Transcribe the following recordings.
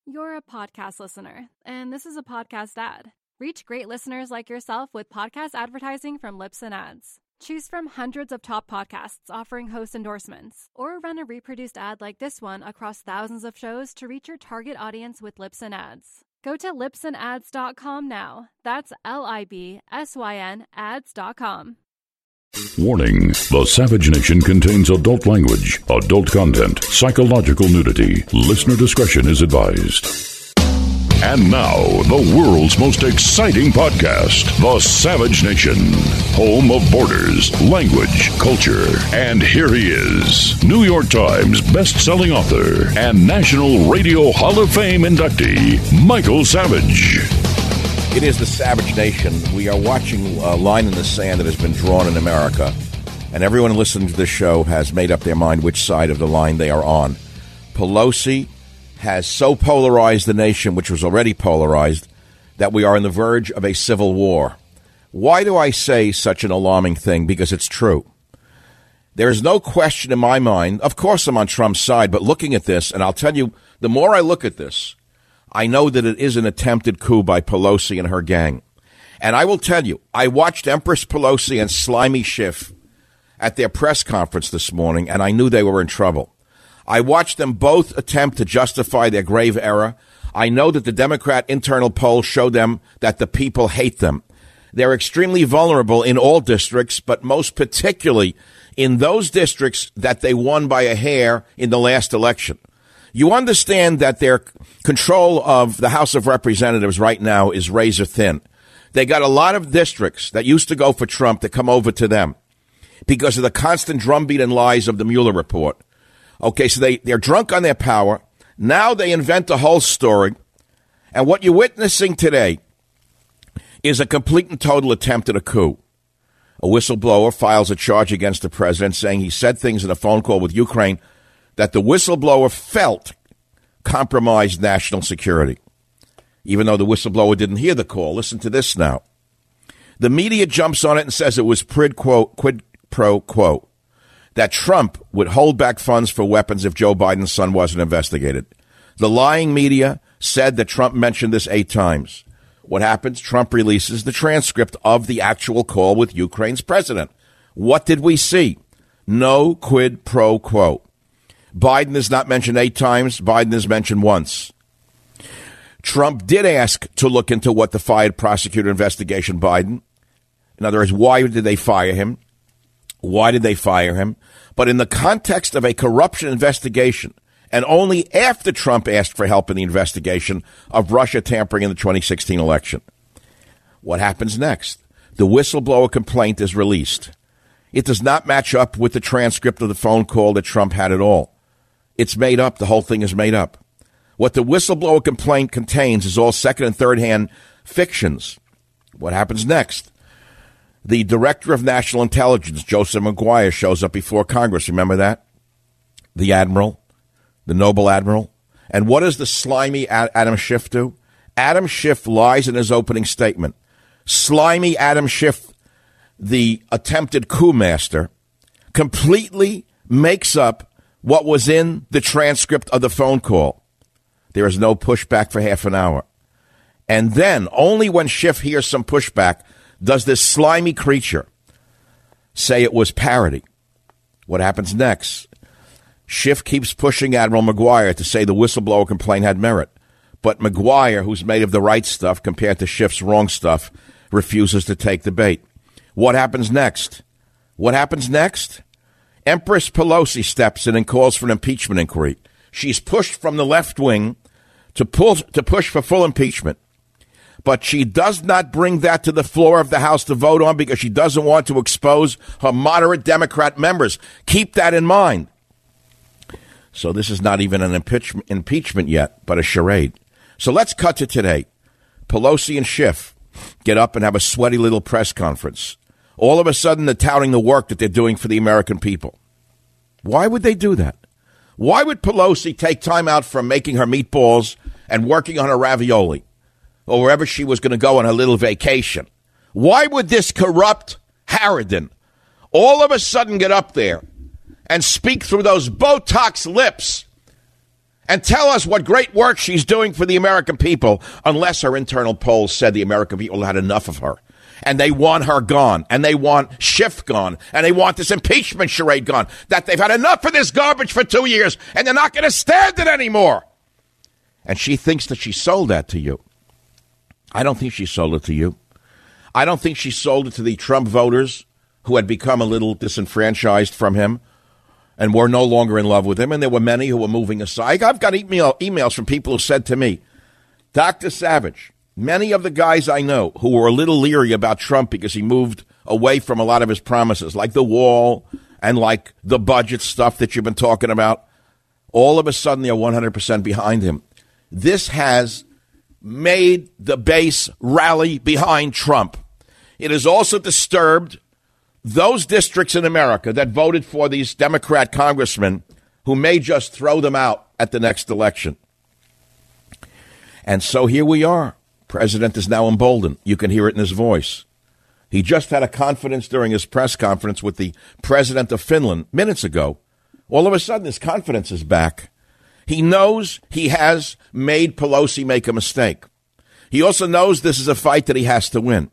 You're a podcast listener, and this is a podcast ad. Reach great listeners like yourself with podcast advertising from Libsyn Ads. Choose from hundreds of top podcasts offering host endorsements, or run a reproduced ad like this one across thousands of shows to reach your target audience with Libsyn Ads. Go to libsynads.com now. That's LIBSYN ads.com. Warning: the Savage Nation contains adult language, adult content, psychological nudity. Listener discretion is advised. And now, the world's most exciting podcast, The Savage Nation, home of borders, language, culture. And here he is, New York Times best-selling author and National Radio Hall of Fame inductee, Michael Savage. It is The Savage Nation. We are watching a line in the sand that has been drawn in America, and everyone listening to this show has made up their mind which side of the line they are on. Pelosi has so polarized the nation, which was already polarized, that we are on the verge of a civil war. Why do I say such an alarming thing? Because it's true. There is no question in my mind. Of course, I'm on Trump's side, but looking at this, and I'll tell you, the more I look at this, I know that it is an attempted coup by Pelosi and her gang. And I will tell you, I watched Empress Pelosi and Slimy Schiff at their press conference this morning, and I knew they were in trouble. I watched them both attempt to justify their grave error. I know that the Democrat internal polls show them that the people hate them. They're extremely vulnerable in all districts, but most particularly in those districts that they won by a hair in the last election. You understand that their control of the House of Representatives right now is razor thin. They got a lot of districts that used to go for Trump that come over to them because of the constant drumbeat and lies of the Mueller report. Okay, so they're drunk on their power. Now they invent a whole story. And what you're witnessing today is a complete and total attempt at a coup. A whistleblower files a charge against the president saying he said things in a phone call with Ukraine that the whistleblower felt compromised national security, even though the whistleblower didn't hear the call. Listen to this now. The media jumps on it and says it was quid pro quo, that Trump would hold back funds for weapons if Joe Biden's son wasn't investigated. The lying media said that Trump mentioned this 8 times. What happens? Trump releases the transcript of the actual call with Ukraine's president. What did we see? No quid pro quo. Biden is not mentioned 8 times. Biden is mentioned once. Trump did ask to look into what the fired prosecutor investigation Biden. In other words, why did they fire him? Why did they fire him? But in the context of a corruption investigation, and only after Trump asked for help in the investigation of Russia tampering in the 2016 election. What happens next? The whistleblower complaint is released. It does not match up with the transcript of the phone call that Trump had at all. It's made up. The whole thing is made up. What the whistleblower complaint contains is all second and third hand fictions. What happens next? The director of national intelligence, Joseph Maguire, shows up before Congress. Remember that? The admiral, the noble admiral. And what does the slimy Adam Schiff do? Adam Schiff lies in his opening statement. Slimy Adam Schiff, the attempted coup master, completely makes up what was in the transcript of the phone call. There is no pushback for half an hour. And then, only when Schiff hears some pushback, does this slimy creature say it was parody. What happens next? Schiff keeps pushing Admiral Maguire to say the whistleblower complaint had merit. But Maguire, who's made of the right stuff compared to Schiff's wrong stuff, refuses to take the bait. What happens next? What happens next? Empress Pelosi steps in and calls for an impeachment inquiry. She's pushed from the left wing to push for full impeachment. But she does not bring that to the floor of the House to vote on because she doesn't want to expose her moderate Democrat members. Keep that in mind. So this is not even an impeachment yet, but a charade. So let's cut to today. Pelosi and Schiff get up and have a sweaty little press conference. All of a sudden, they're touting the work that they're doing for the American people. Why would they do that? Why would Pelosi take time out from making her meatballs and working on her ravioli, or wherever she was going to go on her little vacation? Why would this corrupt harridan all of a sudden get up there and speak through those Botox lips and tell us what great work she's doing for the American people, unless her internal polls said the American people had enough of her. And they want her gone, and they want Schiff gone, and they want this impeachment charade gone, that they've had enough of this garbage for 2 years, and they're not going to stand it anymore. And she thinks that she sold that to you. I don't think she sold it to you. I don't think she sold it to the Trump voters who had become a little disenfranchised from him and were no longer in love with him, and there were many who were moving aside. I've got emails from people who said to me, Dr. Savage, many of the guys I know who were a little leery about Trump because he moved away from a lot of his promises, like the wall and like the budget stuff that you've been talking about, all of a sudden they're 100% behind him. This has made the base rally behind Trump. It has also disturbed those districts in America that voted for these Democrat congressmen who may just throw them out at the next election. And so here we are. President is now emboldened. You can hear it in his voice. He just had a confidence during his press conference with the president of Finland minutes ago. All of a sudden, his confidence is back. He knows he has made Pelosi make a mistake. He also knows this is a fight that he has to win.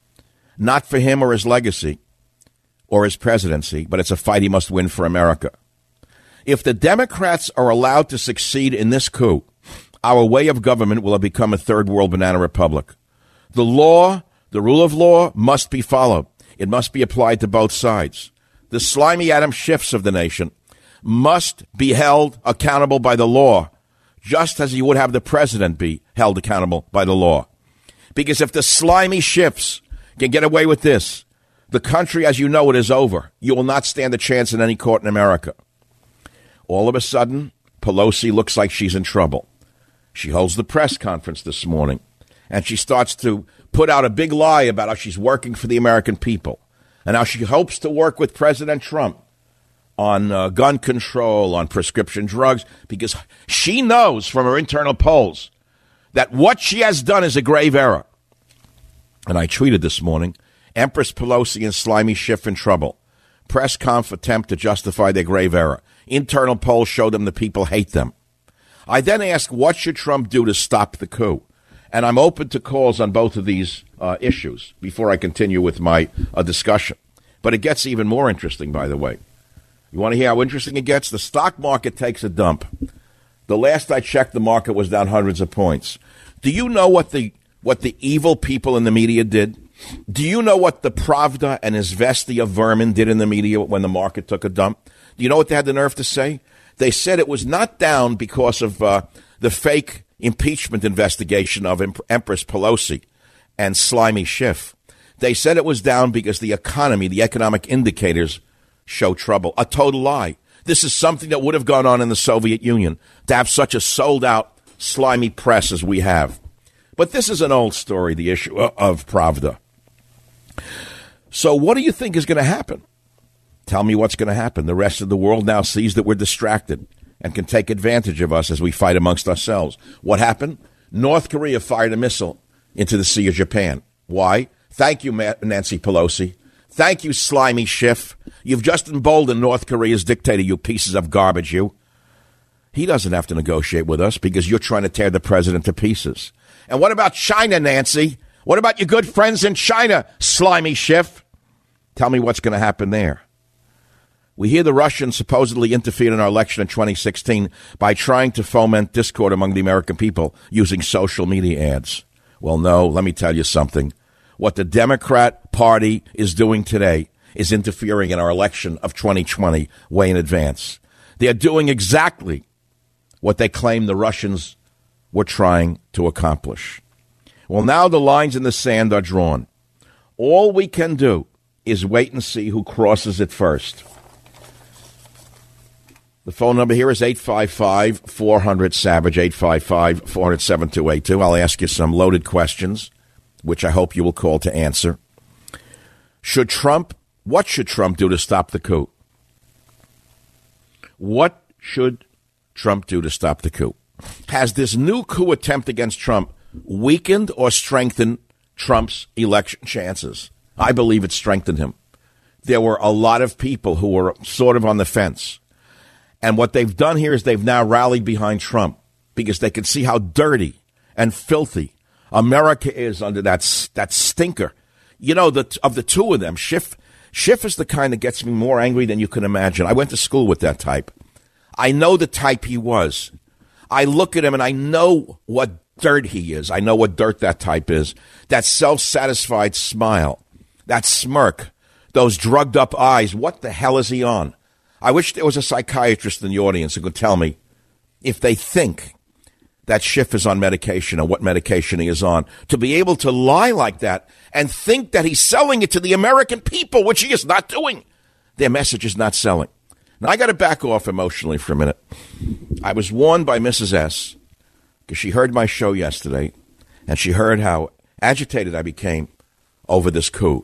Not for him or his legacy or his presidency, but it's a fight he must win for America. If the Democrats are allowed to succeed in this coup, our way of government will have become a third world banana republic. The law, the rule of law, must be followed. It must be applied to both sides. The slimy Adam Schiffs of the nation must be held accountable by the law, just as you would have the president be held accountable by the law. Because if the slimy Schiffs can get away with this, the country as you know it is over. You will not stand a chance in any court in America. All of a sudden, Pelosi looks like she's in trouble. She holds the press conference this morning, and she starts to put out a big lie about how she's working for the American people and how she hopes to work with President Trump on gun control, on prescription drugs, because she knows from her internal polls that what she has done is a grave error. And I tweeted this morning, Empress Pelosi and slimy Schiff in trouble. Press conf attempt to justify their grave error. Internal polls show them the people hate them. I then asked, what should Trump do to stop the coup? And I'm open to calls on both of these issues before I continue with my discussion. But it gets even more interesting, by the way. You want to hear how interesting it gets? The stock market takes a dump. The last I checked, the market was down hundreds of points. Do you know what the evil people in the media did? Do you know what the Pravda and Izvestia vermin did in the media when the market took a dump? Do you know what they had the nerve to say? They said it was not down because of the fake impeachment investigation of Empress Pelosi and slimy Schiff. They said it was down because the economy, the economic indicators show trouble. A total lie. This is something that would have gone on in the Soviet Union, to have such a sold-out, slimy press as we have. But this is an old story, the issue of Pravda. So what do you think is going to happen? Tell me what's going to happen. The rest of the world now sees that we're distracted and can take advantage of us as we fight amongst ourselves. What happened? North Korea fired a missile into the Sea of Japan. Why? Thank you, Nancy Pelosi. Thank you, slimy Schiff. You've just emboldened North Korea's dictator, you pieces of garbage, you. He doesn't have to negotiate with us because you're trying to tear the president to pieces. And what about China, Nancy? What about your good friends in China, slimy Schiff? Tell me what's going to happen there. We hear the Russians supposedly interfered in our election in 2016 by trying to foment discord among the American people using social media ads. Well, no, let me tell you something. What the Democrat Party is doing today is interfering in our election of 2020 way in advance. They are doing exactly what they claim the Russians were trying to accomplish. Well, now the lines in the sand are drawn. All we can do is wait and see who crosses it first. The phone number here is 855-400-SAVAGE, 855-400-7282. I'll ask you some loaded questions, which I hope you will call to answer. What should Trump do to stop the coup? What should Trump do to stop the coup? Has this new coup attempt against Trump weakened or strengthened Trump's election chances? I believe it strengthened him. There were a lot of people who were sort of on the fence. And what they've done here is they've now rallied behind Trump because they can see how dirty and filthy America is under that stinker. You know, of the two of them, Schiff is the kind that gets me more angry than you can imagine. I went to school with that type. I know the type he was. I look at him and I know what dirt he is. I know what dirt that type is. That self-satisfied smile, that smirk, those drugged up eyes. What the hell is he on? I wish there was a psychiatrist in the audience who could tell me if they think that Schiff is on medication and what medication he is on, to be able to lie like that and think that he's selling it to the American people, which he is not doing. Their message is not selling. Now, I got to back off emotionally for a minute. I was warned by Mrs. S, because she heard my show yesterday, and she heard how agitated I became over this coup.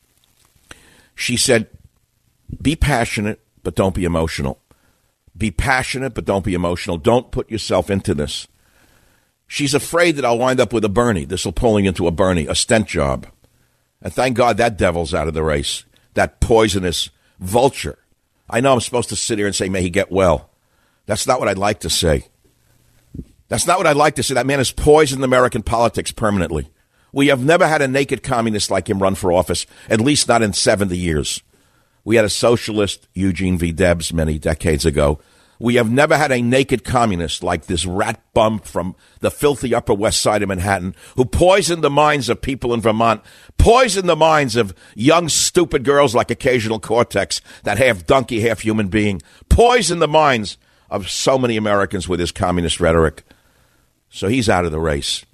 She said, be passionate, but don't be emotional. Be passionate, but don't be emotional. Don't put yourself into this. She's afraid that I'll wind up with a Bernie. This will pull me into a Bernie, a stent job. And thank God that devil's out of the race, that poisonous vulture. I know I'm supposed to sit here and say, may he get well. That's not what I'd like to say. That's not what I'd like to say. That man has poisoned American politics permanently. We have never had a naked communist like him run for office, at least not in 70 years. We had a socialist, Eugene V. Debs, many decades ago. We have never had a naked communist like this rat bum from the filthy Upper West Side of Manhattan who poisoned the minds of people in Vermont, poisoned the minds of young, stupid girls like Occasional Cortex, that half donkey, half human being, poisoned the minds of so many Americans with his communist rhetoric. So he's out of the race.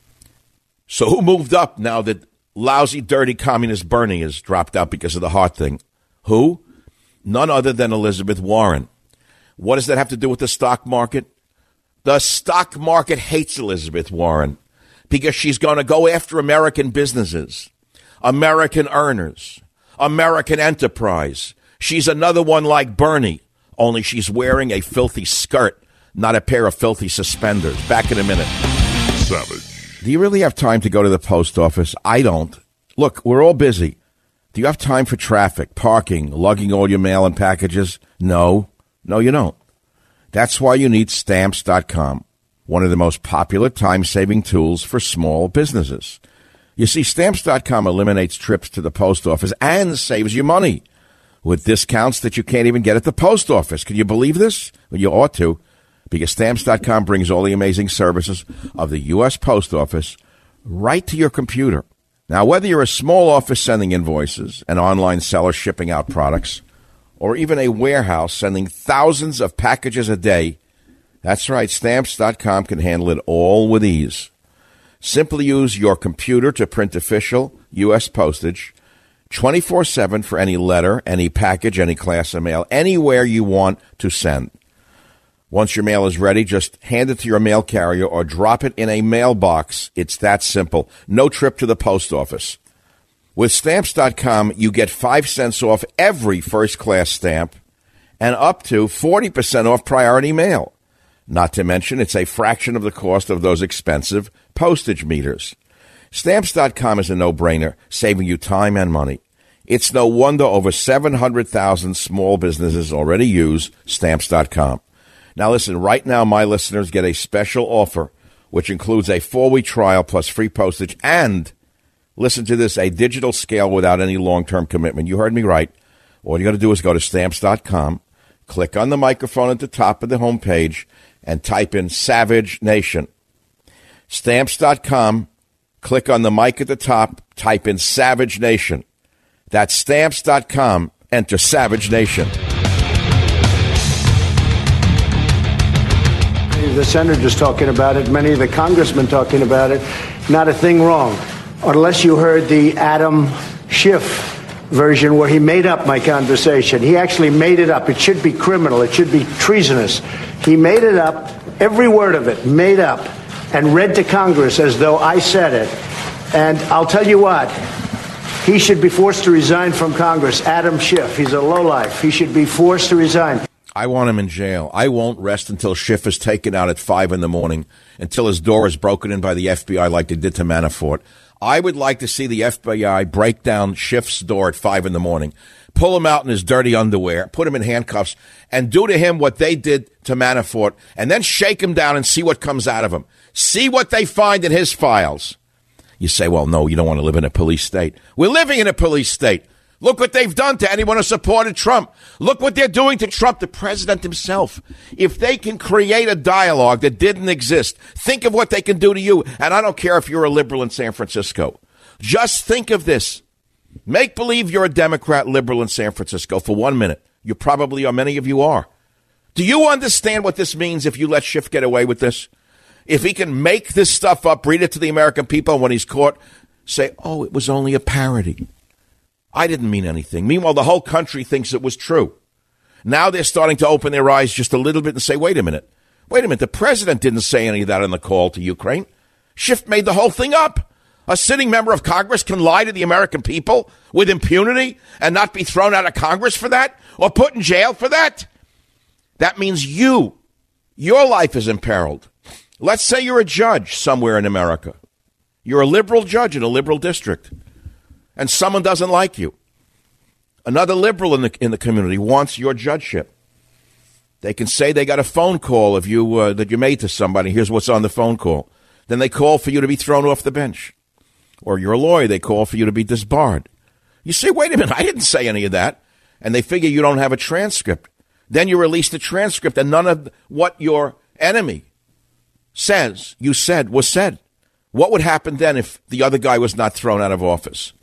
So who moved up now that lousy, dirty communist Bernie has dropped out because of the heart thing? Who? None other than Elizabeth Warren. What does that have to do with the stock market? The stock market hates Elizabeth Warren because she's going to go after American businesses, American earners, American enterprise. She's another one like Bernie, only she's wearing a filthy skirt, not a pair of filthy suspenders. Back in a minute. Savage. Do you really have time to go to the post office? I don't. Look, we're all busy. Do you have time for traffic, parking, lugging all your mail and packages? No. No, you don't. That's why you need Stamps.com, one of the most popular time-saving tools for small businesses. You see, Stamps.com eliminates trips to the post office and saves you money with discounts that you can't even get at the post office. Can you believe this? Well, you ought to, because Stamps.com brings all the amazing services of the U.S. Post Office right to your computer. Now, whether you're a small office sending invoices, an online seller shipping out products, or even a warehouse sending thousands of packages a day, that's right, Stamps.com can handle it all with ease. Simply use your computer to print official U.S. postage 24/7 for any letter, any package, any class of mail, anywhere you want to send. Once your mail is ready, just hand it to your mail carrier or drop it in a mailbox. It's that simple. No trip to the post office. With Stamps.com, you get 5 cents off every first-class stamp and up to 40% off priority mail. Not to mention, it's a fraction of the cost of those expensive postage meters. Stamps.com is a no-brainer, saving you time and money. It's no wonder over 700,000 small businesses already use Stamps.com. Now listen, right now my listeners get a special offer, which includes a 4-week trial plus free postage and, listen to this, a digital scale without any long-term commitment. You heard me right. All you got to do is go to Stamps.com, click on the microphone at the top of the homepage, and type in Savage Nation. Stamps.com, click on the mic at the top, type in Savage Nation. That's Stamps.com, enter Savage Nation. The senators talking about it, many of the congressmen talking about it, not a thing wrong. Unless you heard the Adam Schiff version where he made up my conversation. He actually made it up. It should be criminal. It should be treasonous. He made it up, every word of it, made up, and read to Congress as though I said it. And I'll tell you what, he should be forced to resign from Congress. Adam Schiff, he's a lowlife. He should be forced to resign. I want him in jail. I won't rest until Schiff is taken out at 5 in the morning, until his door is broken in by the FBI like they did to Manafort. I would like to see the FBI break down Schiff's door at 5 in the morning, pull him out in his dirty underwear, put him in handcuffs, and do to him what they did to Manafort, and then shake him down and see what comes out of him. See what they find in his files. You say, well, no, you don't want to live in a police state. We're living in a police state. Look what they've done to anyone who supported Trump. Look what they're doing to Trump, the president himself. If they can create a dialogue that didn't exist, think of what they can do to you. And I don't care if you're a liberal in San Francisco. Just think of this. Make believe you're a Democrat liberal in San Francisco for 1 minute. You probably are. Many of you are. Do you understand what this means if you let Schiff get away with this? If he can make this stuff up, read it to the American people, and when he's caught, say, oh, it was only a parody. I didn't mean anything. Meanwhile, the whole country thinks it was true. Now they're starting to open their eyes just a little bit and say, wait a minute. The president didn't say any of that on the call to Ukraine. Schiff made the whole thing up. A sitting member of Congress can lie to the American people with impunity and not be thrown out of Congress for that or put in jail for that. That means your life is imperiled. Let's say you're a judge somewhere in America. You're a liberal judge in a liberal district, and someone doesn't like you. Another liberal in the community wants your judgeship. They can say they got a phone call of you that you made to somebody. Here's what's on the phone call. Then they call for you to be thrown off the bench. Or you're a lawyer, they call for you to be disbarred. You say, wait a minute, I didn't say any of that. And they figure you don't have a transcript. Then you release the transcript, and none of what your enemy says you said was said. What would happen then if the other guy was not thrown out of office?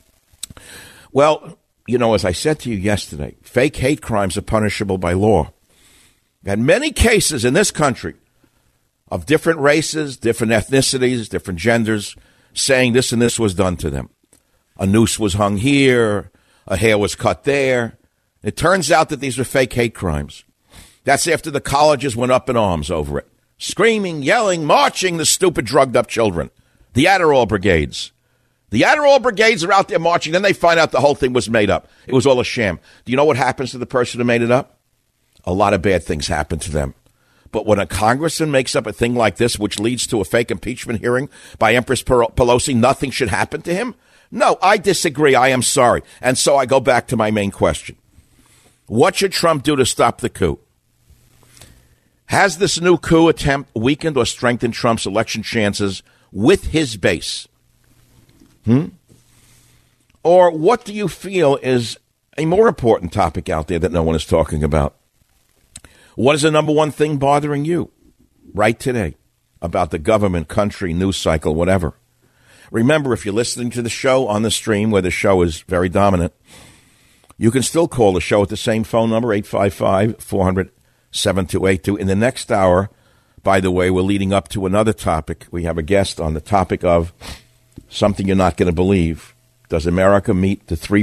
Well, as I said to you yesterday, fake hate crimes are punishable by law. And many cases in this country of different races, different ethnicities, different genders, saying this and this was done to them. A noose was hung here, a hair was cut there. It turns out that these were fake hate crimes. That's after the colleges went up in arms over it. Screaming, yelling, marching the stupid drugged up children. The Adderall brigades. The Adderall brigades are out there marching. Then they find out the whole thing was made up. It was all a sham. Do you know what happens to the person who made it up? A lot of bad things happen to them. But when a congressman makes up a thing like this, which leads to a fake impeachment hearing by Empress Pelosi, nothing should happen to him? No, I disagree. I am sorry. And so I go back to my main question. What should Trump do to stop the coup? Has this new coup attempt weakened or strengthened Trump's election chances with his base? Or what do you feel is a more important topic out there that no one is talking about? What is the number one thing bothering you right today about the government, country, news cycle, whatever? Remember, if you're listening to the show on the stream where the show is very dominant, you can still call the show at the same phone number, 855-400-7282. In the next hour, by the way, we're leading up to another topic. We have a guest on the topic of something you're not going to believe. Does America meet the three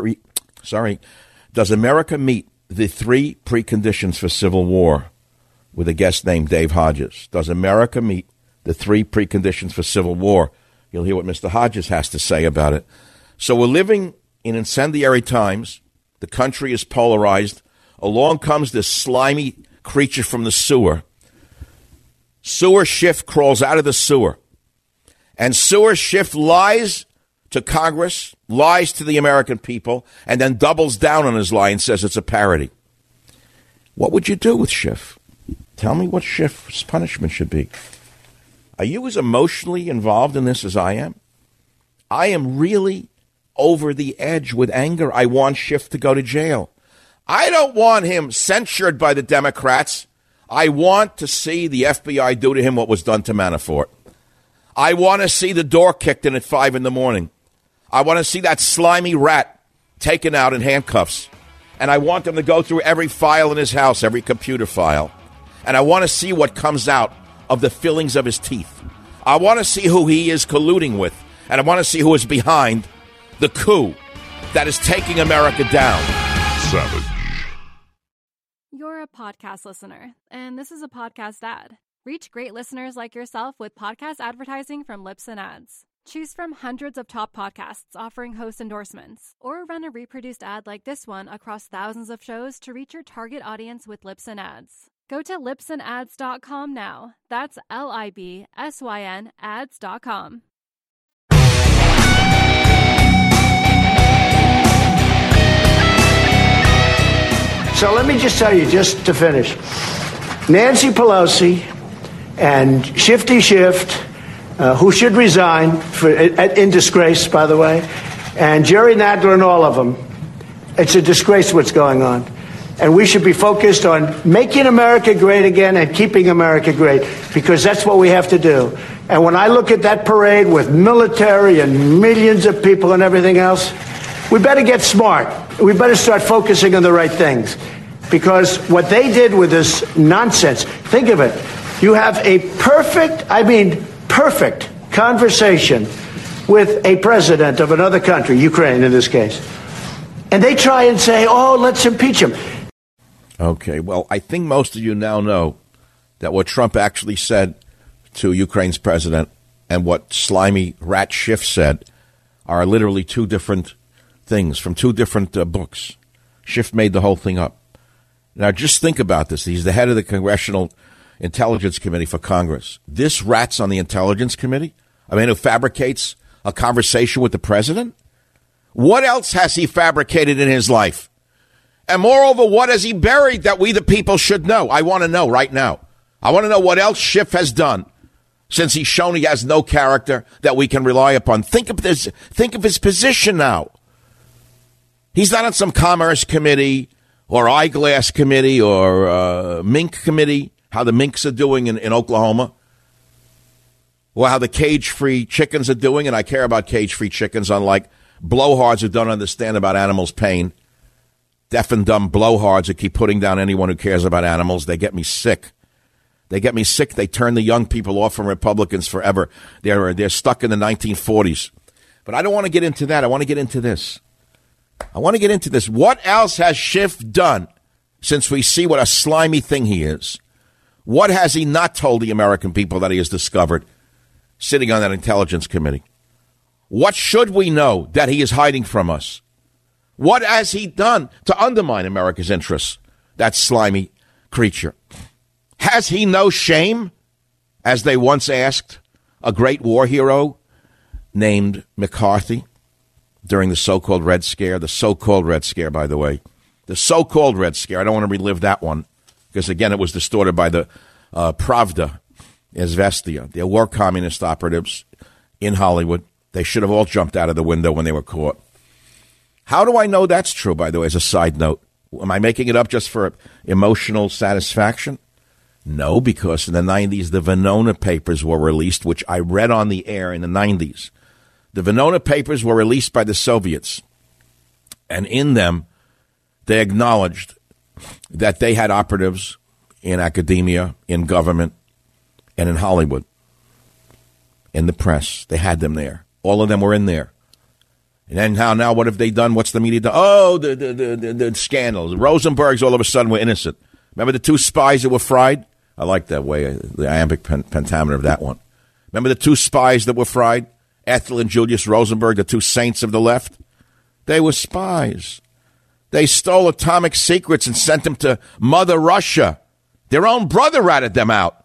preconditions for civil war? With a guest named Dave Hodges. Does America meet the three preconditions for civil war? You'll hear what Mr. Hodges has to say about it. So we're living in incendiary times. The country is polarized. Along comes this slimy creature from the sewer. Sewer Schiff crawls out of the sewer. And Sewer Schiff lies to Congress, lies to the American people, and then doubles down on his lie and says it's a parody. What would you do with Schiff? Tell me what Schiff's punishment should be. Are you as emotionally involved in this as I am? I am really over the edge with anger. I want Schiff to go to jail. I don't want him censured by the Democrats. I want to see the FBI do to him what was done to Manafort. I want to see the door kicked in at 5 a.m. I want to see that slimy rat taken out in handcuffs. And I want them to go through every file in his house, every computer file. And I want to see what comes out of the fillings of his teeth. I want to see who he is colluding with. And I want to see who is behind the coup that is taking America down. Savage. You're a podcast listener, and this is a podcast ad. Reach great listeners like yourself with podcast advertising from Libsyn Ads. Choose from hundreds of top podcasts offering host endorsements, or run a reproduced ad like this one across thousands of shows to reach your target audience with Libsyn Ads. Go to libsynads.com now. That's LIBSYN ads.com. So let me just tell you, just to finish, Nancy Pelosi and Shifty Schiff, who should resign in disgrace, by the way, and Jerry Nadler and all of them, it's a disgrace what's going on. And we should be focused on making America great again and keeping America great, because that's what we have to do. And when I look at that parade with military and millions of people and everything else, we better get smart. We better start focusing on the right things. Because what they did with this nonsense, think of it. You have a perfect conversation with a president of another country, Ukraine in this case. And they try and say, oh, let's impeach him. Okay, well, I think most of you now know that what Trump actually said to Ukraine's president and what slimy rat Schiff said are literally two different things from two different books. Schiff made the whole thing up. Now, just think about this. He's the head of the Congressional Intelligence Committee for Congress. This rat's on the Intelligence Committee? I mean, who fabricates a conversation with the president? What else has he fabricated in his life? And moreover, what has he buried that we the people should know? I want to know right now. I want to know what else Schiff has done since he's shown he has no character that we can rely upon. Think of this. Think of his position now. He's not on some commerce committee or eyeglass committee or mink committee, how the minks are doing in Oklahoma, or how the cage-free chickens are doing. And I care about cage-free chickens, unlike blowhards who don't understand about animals' pain. Deaf and dumb blowhards who keep putting down anyone who cares about animals. They get me sick. They get me sick. They turn the young people off from Republicans forever. They're stuck in the 1940s. But I don't want to get into that. I want to get into this. What else has Schiff done since we see what a slimy thing he is? What has he not told the American people that he has discovered sitting on that Intelligence Committee? What should we know that he is hiding from us? What has he done to undermine America's interests, that slimy creature? Has he no shame, as they once asked a great war hero named McCarthy during the so-called Red Scare? The so-called Red Scare, by the way. The so-called Red Scare. I don't want to relive that one because, again, it was distorted by the Pravda, Izvestia. There were communist operatives in Hollywood. They should have all jumped out of the window when they were caught. How do I know that's true, by the way, as a side note? Am I making it up just for emotional satisfaction? No, because in the 90s, the Venona Papers were released, which I read on the air in the 90s. The Venona Papers were released by the Soviets, and in them, they acknowledged that they had operatives in academia, in government, and in Hollywood, in the press. They had them there. All of them were in there. And then now what have they done? What's the media done? Oh, the scandals. Rosenbergs all of a sudden were innocent. Remember the two spies that were fried? I like that way, the iambic pentameter of that one. Remember the two spies that were fried? Ethel and Julius Rosenberg, the two saints of the left? They were spies. They stole atomic secrets and sent them to Mother Russia. Their own brother ratted them out.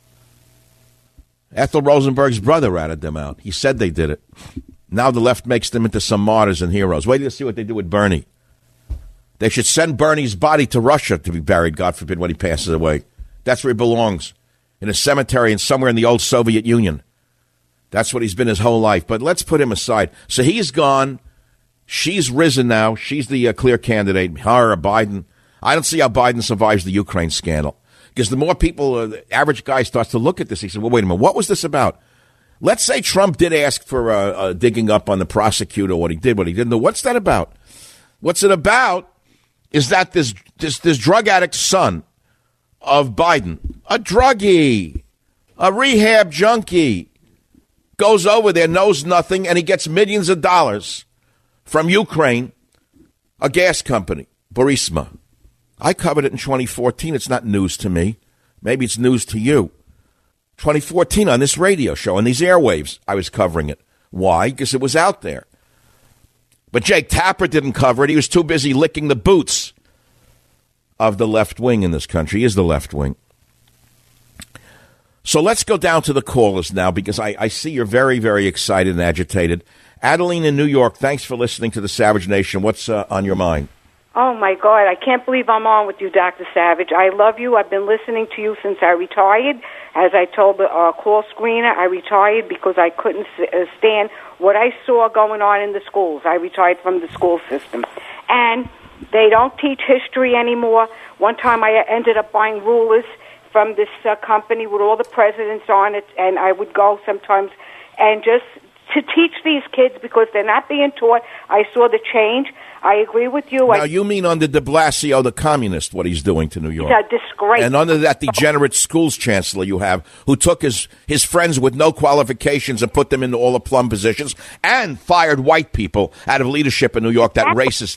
Ethel Rosenberg's brother ratted them out. He said they did it. Now the left makes them into some martyrs and heroes. Wait till you see what they do with Bernie. They should send Bernie's body to Russia to be buried, God forbid, when he passes away. That's where he belongs, in a cemetery and somewhere in the old Soviet Union. That's what he's been his whole life. But let's put him aside. So he's gone. She's risen now. She's the clear candidate. Her or Biden. I don't see how Biden survives the Ukraine scandal. Because the more people, the average guy starts to look at this, he said, well, wait a minute, what was this about? Let's say Trump did ask for digging up on the prosecutor, what he didn't do. What's that about? What's it about is that this drug addict son of Biden, a druggie, a rehab junkie, goes over there, knows nothing, and he gets millions of dollars from Ukraine, a gas company, Burisma. I covered it in 2014. It's not news to me. Maybe it's news to you. 2014 on this radio show, on these airwaves, I was covering it. Why? Because it was out there. But Jake Tapper didn't cover it. He was too busy licking the boots of the left wing in this country. He is the left wing. So let's go down to the callers now, because I see you're very, very excited and agitated. Adeline in New York, thanks for listening to the Savage Nation. What's on your mind? Oh, my God. I can't believe I'm on with you, Dr. Savage. I love you. I've been listening to you since I retired. As I told the call screener, I retired because I couldn't stand what I saw going on in the schools. I retired from the school system. And they don't teach history anymore. One time I ended up buying rulers from this company with all the presidents on it, and I would go sometimes and just to teach these kids because they're not being taught. I saw the change. I agree with you. Now, you mean under de Blasio, the communist, what he's doing to New York? It's a disgrace. And under that degenerate schools chancellor you have, who took his friends with no qualifications and put them into all the plum positions and fired white people out of leadership in New York, that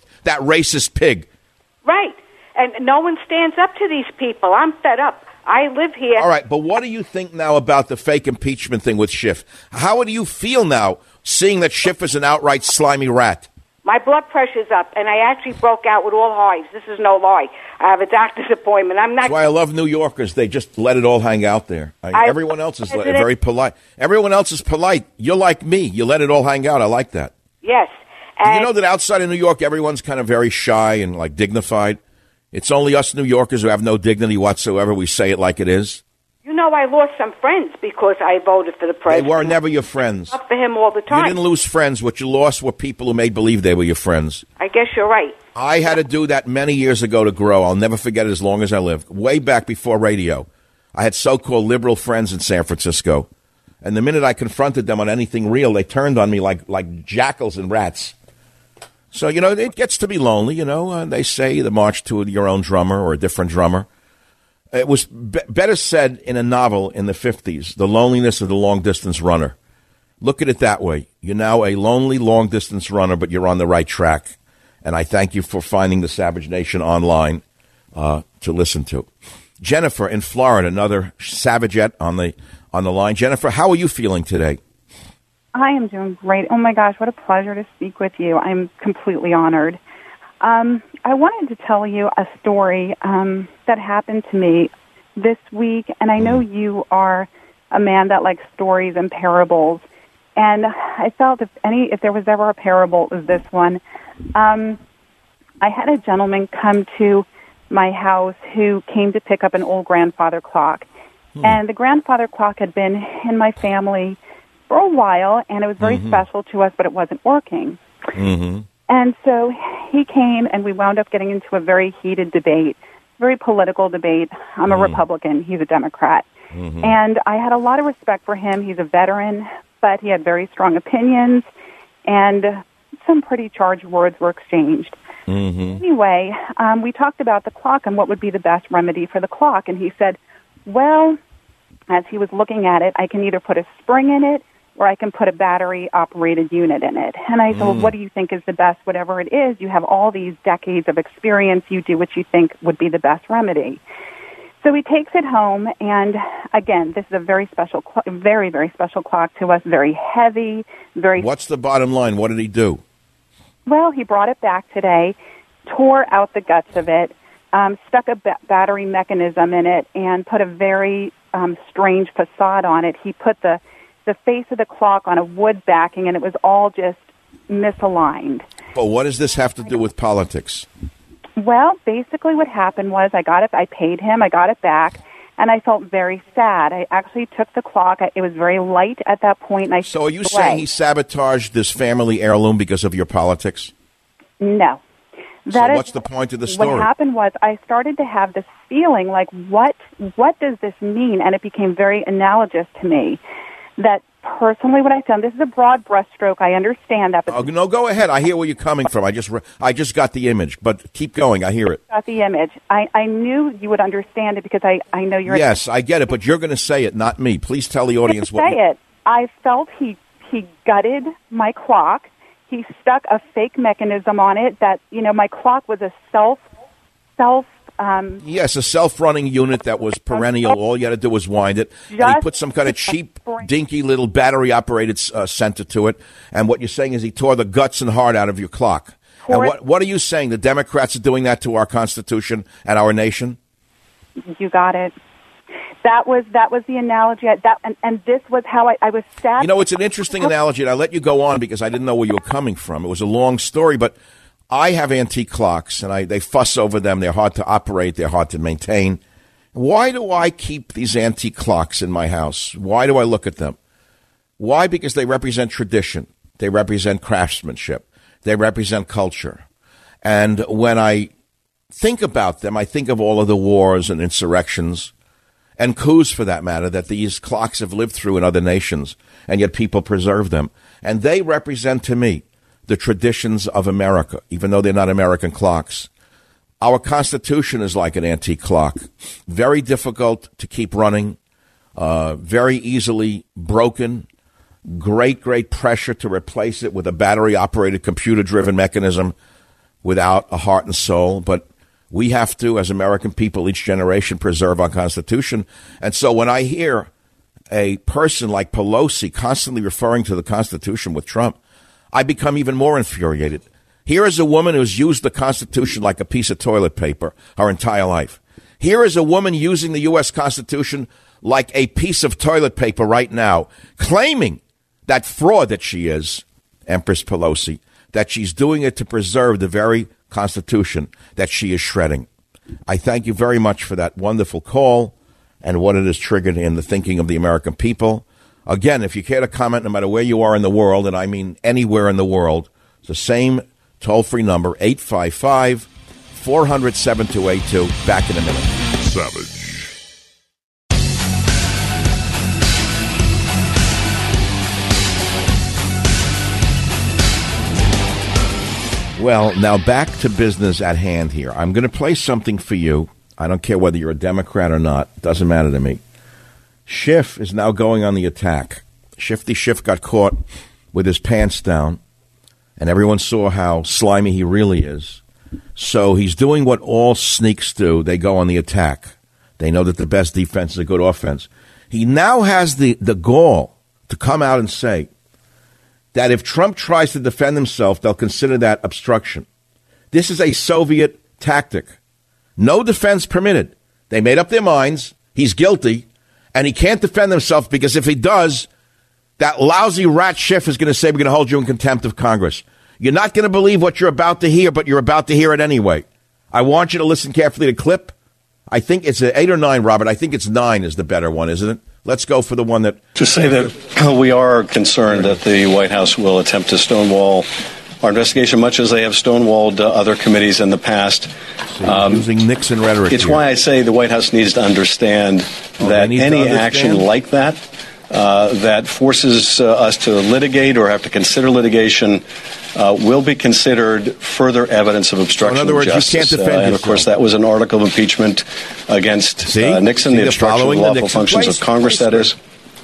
racist pig. Right. And no one stands up to these people. I'm fed up. I live here. All right, but what do you think now about the fake impeachment thing with Schiff? How do you feel now seeing that Schiff is an outright slimy rat? My blood pressure's up, and I actually broke out with all hives. This is no lie. I have a doctor's appointment. I'm not. That's why I love New Yorkers. They just let it all hang out there. Everyone else is very polite. Everyone else is polite. You're like me. You let it all hang out. I like that. Yes. Do you know that outside of New York, everyone's kind of very shy and like dignified? It's only us New Yorkers who have no dignity whatsoever. We say it like it is. You know, I lost some friends because I voted for the president. They were never your friends. Up for him all the time. You didn't lose friends. What you lost were people who made believe they were your friends. I guess you're right. I had to do that many years ago to grow. I'll never forget it as long as I live. Way back before radio, I had so-called liberal friends in San Francisco. And the minute I confronted them on anything real, they turned on me like jackals and rats. So, you know, it gets to be lonely, you know. They say the march to your own drummer or a different drummer. It was better said in a novel in the 50s, The Loneliness of the Long-Distance Runner. Look at it that way. You're now a lonely long-distance runner, but you're on the right track. And I thank you for finding the Savage Nation online to listen to. Jennifer in Florida, another Savagette on the line. Jennifer, how are you feeling today? I am doing great. Oh, my gosh, what a pleasure to speak with you. I'm completely honored. I wanted to tell you a story that happened to me this week, and I know you are a man that likes stories and parables, and I felt if there was ever a parable, it was this one. I had a gentleman come to my house who came to pick up an old grandfather clock, and the grandfather clock had been in my family for a while, and it was very special to us, but it wasn't working. And so he came, and we wound up getting into a very heated debate, very political debate. I'm a Republican. He's a Democrat. And I had a lot of respect for him. He's a veteran, but he had very strong opinions, and some pretty charged words were exchanged. Anyway, we talked about the clock and what would be the best remedy for the clock, and he said, well, as he was looking at it, I can either put a spring in it or I can put a battery-operated unit in it. And I said, well, what do you think is the best? Whatever it is, you have all these decades of experience. You do what you think would be the best remedy. So he takes it home, and again, this is a very special, very, very special clock to us, very heavy, very... What's the bottom line? What did he do? Well, he brought it back today, tore out the guts of it, stuck a battery mechanism in it, and put a very strange facade on it. He put the face of the clock on a wood backing, and it was all just misaligned. Well, what does this have to do with politics? Well, basically what happened was I paid him, I got it back, and I felt very sad. I actually took the clock. It was very light at that point, and So are you saying he sabotaged this family heirloom because of your politics? No. So what's the point of the story? What happened was I started to have this feeling like, what does this mean? And it became very analogous to me. That personally what I found, this is a broad brushstroke, I understand that. But no, go ahead. I hear where you're coming from. I just got the image, but keep going. I hear it. Got the image. I knew you would understand it because I know you're... Yes, I get it, but you're going to say it, not me. Please tell the audience what... Say it. I felt he gutted my clock. He stuck a fake mechanism on it that, my clock was a self yes, a self-running unit that was perennial. All you had to do was wind it. And he put some kind of cheap, dinky little battery-operated center to it. And what you're saying is he tore the guts and heart out of your clock. And what are you saying? The Democrats are doing that to our Constitution and our nation? You got it. That was the analogy. And this was how I was sad. It's an interesting analogy, and I let you go on because I didn't know where you were coming from. It was a long story, but I have antique clocks, and they fuss over them. They're hard to operate. They're hard to maintain. Why do I keep these antique clocks in my house? Why do I look at them? Why? Because they represent tradition. They represent craftsmanship. They represent culture. And when I think about them, I think of all of the wars and insurrections and coups, for that matter, that these clocks have lived through in other nations, and yet people preserve them. And they represent to me the traditions of America, even though they're not American clocks. Our Constitution is like an antique clock, very difficult to keep running, very easily broken, great pressure to replace it with a battery-operated, computer-driven mechanism without a heart and soul. But we have to, as American people, each generation, preserve our Constitution. And so when I hear a person like Pelosi constantly referring to the Constitution with Trump, I become even more infuriated. Here is a woman who's used the Constitution like a piece of toilet paper her entire life. Here is a woman using the U.S. Constitution like a piece of toilet paper right now, claiming that fraud that she is, Empress Pelosi, that she's doing it to preserve the very Constitution that she is shredding. I thank you very much for that wonderful call and what it has triggered in the thinking of the American people. Again, if you care to comment, no matter where you are in the world, and I mean anywhere in the world, it's the same toll-free number, 855-400-7282. Back in a minute. Savage. Well, now back to business at hand here. I'm going to play something for you. I don't care whether you're a Democrat or not. It doesn't matter to me. Schiff is now going on the attack. Shifty Schiff got caught with his pants down, and everyone saw how slimy he really is. So he's doing what all sneaks do. They go on the attack. They know that the best defense is a good offense. He now has the gall to come out and say that if Trump tries to defend himself, they'll consider that obstruction. This is a Soviet tactic. No defense permitted. They made up their minds. He's guilty, and he can't defend himself because if he does, that lousy rat Schiff is going to say we're going to hold you in contempt of Congress. You're not going to believe what you're about to hear, but you're about to hear it anyway. I want you to listen carefully to the clip. I think it's 8 or 9, Robert. I think it's 9 is the better one, isn't it? Let's go for the one that... To say that we are concerned that the White House will attempt to stonewall our investigation, much as they have stonewalled other committees in the past. Using Nixon rhetoric. It's why I say the White House needs to understand that any action like that, that forces us to litigate or have to consider litigation, will be considered further evidence of obstruction of justice. In other words, you can't defend yourself. And, of course, that was an article of impeachment against Nixon, the obstruction of the lawful functions of Congress, that is.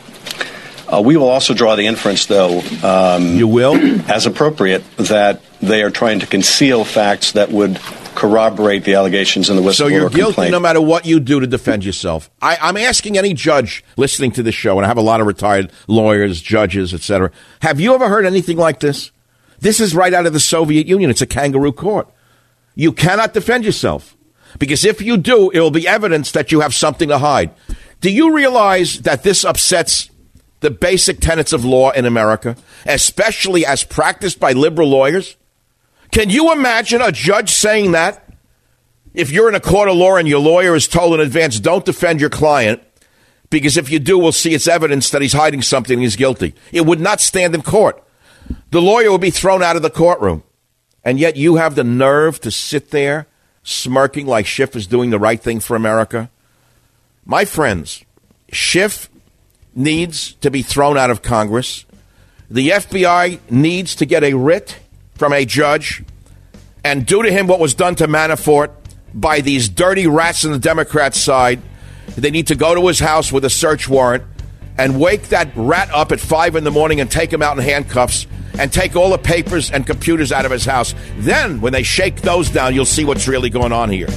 We will also draw the inference, though, you will, as appropriate, that they are trying to conceal facts that would corroborate the allegations in the whistleblower complaint. So you're guilty complaint. No matter what you do to defend yourself. I'm asking any judge listening to this show, and I have a lot of retired lawyers, judges, etc. Have you ever heard anything like this? This is right out of the Soviet Union. It's a kangaroo court. You cannot defend yourself, because if you do, it will be evidence that you have something to hide. Do you realize that this upsets the basic tenets of law in America, especially as practiced by liberal lawyers? Can you imagine a judge saying that? If you're in a court of law and your lawyer is told in advance, don't defend your client, because if you do, we'll see it's evidence that he's hiding something and he's guilty. It would not stand in court. The lawyer would be thrown out of the courtroom. And yet you have the nerve to sit there smirking like Schiff is doing the right thing for America. My friends, Schiff needs to be thrown out of Congress. The FBI needs to get a writ from a judge and do to him what was done to Manafort by these dirty rats on the Democrat side. They need to go to his house with a search warrant and wake that rat up at 5 in the morning and take him out in handcuffs and take all the papers and computers out of his house. Then, when they shake those down, you'll see what's really going on here.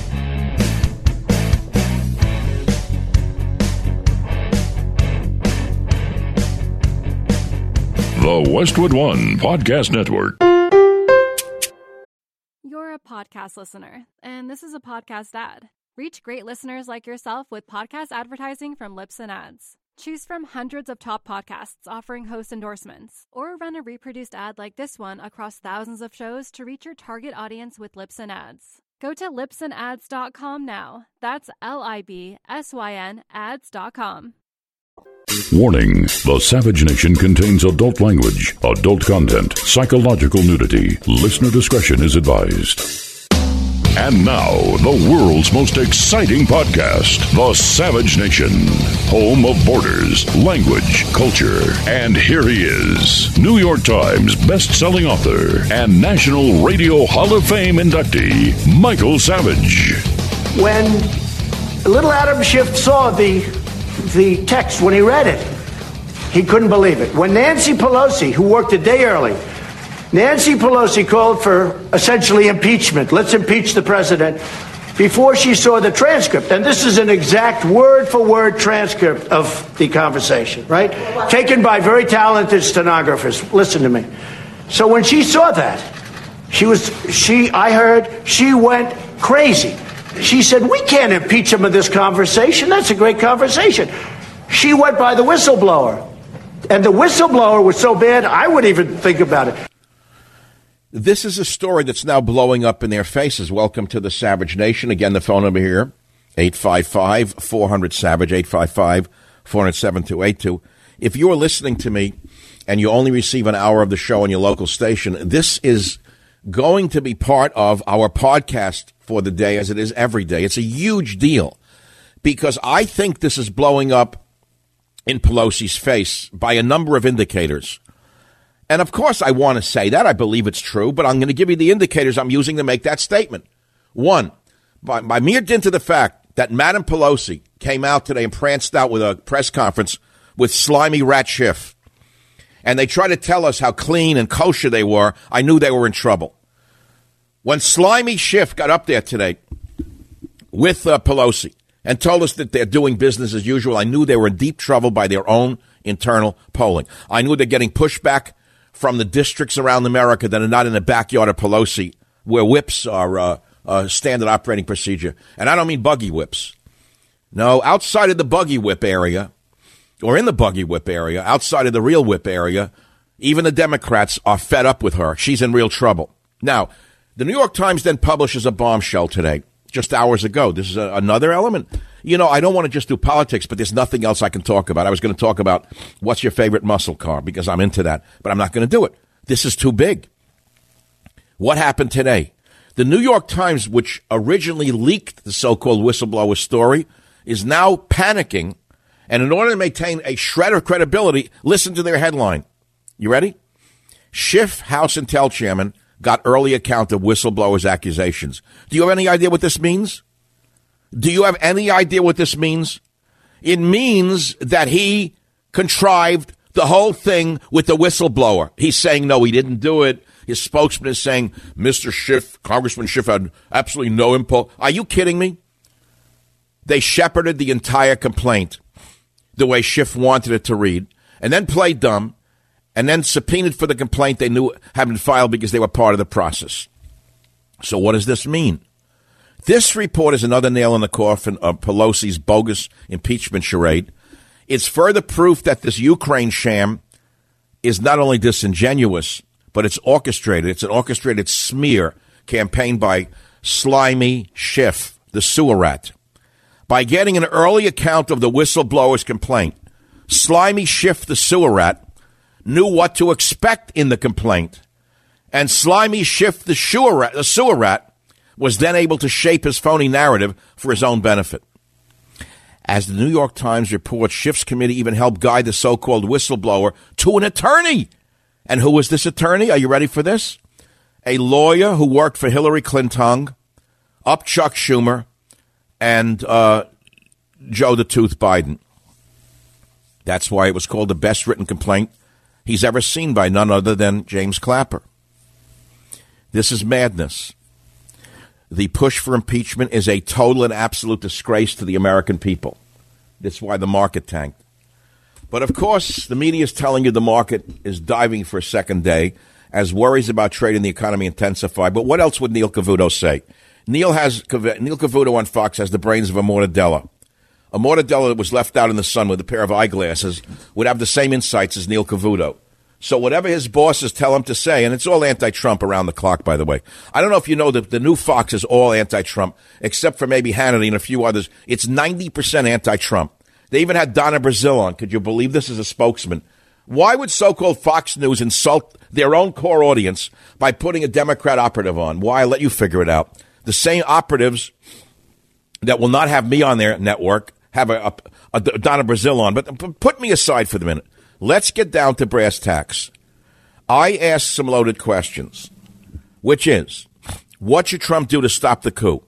The Westwood One Podcast Network. You're a podcast listener, and this is a podcast ad. Reach great listeners like yourself with podcast advertising from Lips and Ads. Choose from hundreds of top podcasts offering host endorsements, or run a reproduced ad like this one across thousands of shows to reach your target audience with Libsyn Ads. Go to libsynads.com now. That's LIBSYN ads.com. Warning: the Savage Nation contains adult language, adult content, psychological nudity. Listener discretion is advised. And now, the world's most exciting podcast, The Savage Nation, home of borders, language, culture. And here he is, New York Times best-selling author and National Radio Hall of Fame inductee, Michael Savage. When little Adam Schiff saw the text, when he read it, he couldn't believe it. When Nancy Pelosi, who worked a day early, Nancy Pelosi called for essentially impeachment. Let's impeach the president before she saw the transcript. And this is an exact word-for-word transcript of the conversation, right? Taken by very talented stenographers. Listen to me. So when she saw that, she went crazy. She said, we can't impeach him of this conversation. That's a great conversation. She went by the whistleblower. And the whistleblower was so bad, I wouldn't even think about it. This is a story that's now blowing up in their faces. Welcome to the Savage Nation. Again, the phone number here, 855-400-SAVAGE, 855-400-7282. If you're listening to me and you only receive an hour of the show on your local station, this is going to be part of our podcast for the day, as it is every day. It's a huge deal because I think this is blowing up in Pelosi's face by a number of indicators. And, of course, I want to say that. I believe it's true, but I'm going to give you the indicators I'm using to make that statement. One, by mere dint of the fact that Madam Pelosi came out today and pranced out with a press conference with slimy rat Schiff, and they tried to tell us how clean and kosher they were, I knew they were in trouble. When slimy Schiff got up there today with Pelosi and told us that they're doing business as usual, I knew they were in deep trouble by their own internal polling. I knew they're getting pushback from the districts around America that are not in the backyard of Pelosi, where whips are standard operating procedure. And I don't mean buggy whips. No, outside of the buggy whip area, or in the buggy whip area, outside of the real whip area, even the Democrats are fed up with her. She's in real trouble. Now, the New York Times then publishes a bombshell today, just hours ago. This is another element. You know, I don't want to just do politics, but there's nothing else I can talk about. I was going to talk about what's your favorite muscle car, because I'm into that, but I'm not going to do it. This is too big. What happened today? The New York Times, which originally leaked the so-called whistleblower story, is now panicking. And in order to maintain a shred of credibility, listen to their headline. You ready? Schiff House Intel Chairman got early account of whistleblower's accusations. Do you have any idea what this means? Do you have any idea what this means? It means that he contrived the whole thing with the whistleblower. He's saying, no, he didn't do it. His spokesman is saying, Mr. Schiff, Congressman Schiff had absolutely no impulse. Are you kidding me? They shepherded the entire complaint the way Schiff wanted it to read, and then played dumb, and then subpoenaed for the complaint they knew had been filed because they were part of the process. So what does this mean? This report is another nail in the coffin of Pelosi's bogus impeachment charade. It's further proof that this Ukraine sham is not only disingenuous, but it's orchestrated. It's an orchestrated smear campaign by slimy Schiff, the sewer rat. By getting an early account of the whistleblower's complaint, slimy Schiff, the sewer rat, knew what to expect in the complaint. And slimy Schiff, the sewer rat, was then able to shape his phony narrative for his own benefit. As the New York Times reports, Schiff's committee even helped guide the so-called whistleblower to an attorney. And who was this attorney? Are you ready for this? A lawyer who worked for Hillary Clinton, up Chuck Schumer, and Joe the Tooth Biden. That's why it was called the best written complaint he's ever seen by none other than James Clapper. This is madness. The push for impeachment is a total and absolute disgrace to the American people. That's why the market tanked. But, of course, the media is telling you the market is diving for a second day as worries about trade and the economy intensify. But what else would Neil Cavuto say? Neil Cavuto on Fox has the brains of a mortadella. A mortadella that was left out in the sun with a pair of eyeglasses would have the same insights as Neil Cavuto. So whatever his bosses tell him to say, and it's all anti-Trump around the clock, by the way. I don't know if you know that the new Fox is all anti-Trump, except for maybe Hannity and a few others. It's 90% anti-Trump. They even had Donna Brazile on. Could you believe this as a spokesman? Why would so-called Fox News insult their own core audience by putting a Democrat operative on? Why? I'll let you figure it out. The same operatives that will not have me on their network have a Donna Brazile on. But put me aside for the minute. Let's get down to brass tacks. I asked some loaded questions, which is, what should Trump do to stop the coup?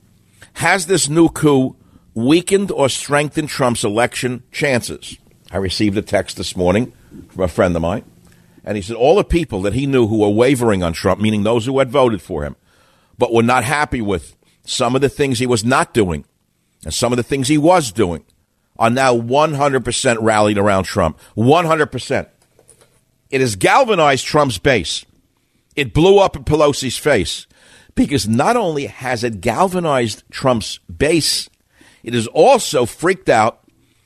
Has this new coup weakened or strengthened Trump's election chances? I received a text this morning from a friend of mine, and he said all the people that he knew who were wavering on Trump, meaning those who had voted for him, but were not happy with some of the things he was not doing and some of the things he was doing, are now 100% rallied around Trump. 100%. It has galvanized Trump's base. It blew up in Pelosi's face because not only has it galvanized Trump's base, it has also freaked out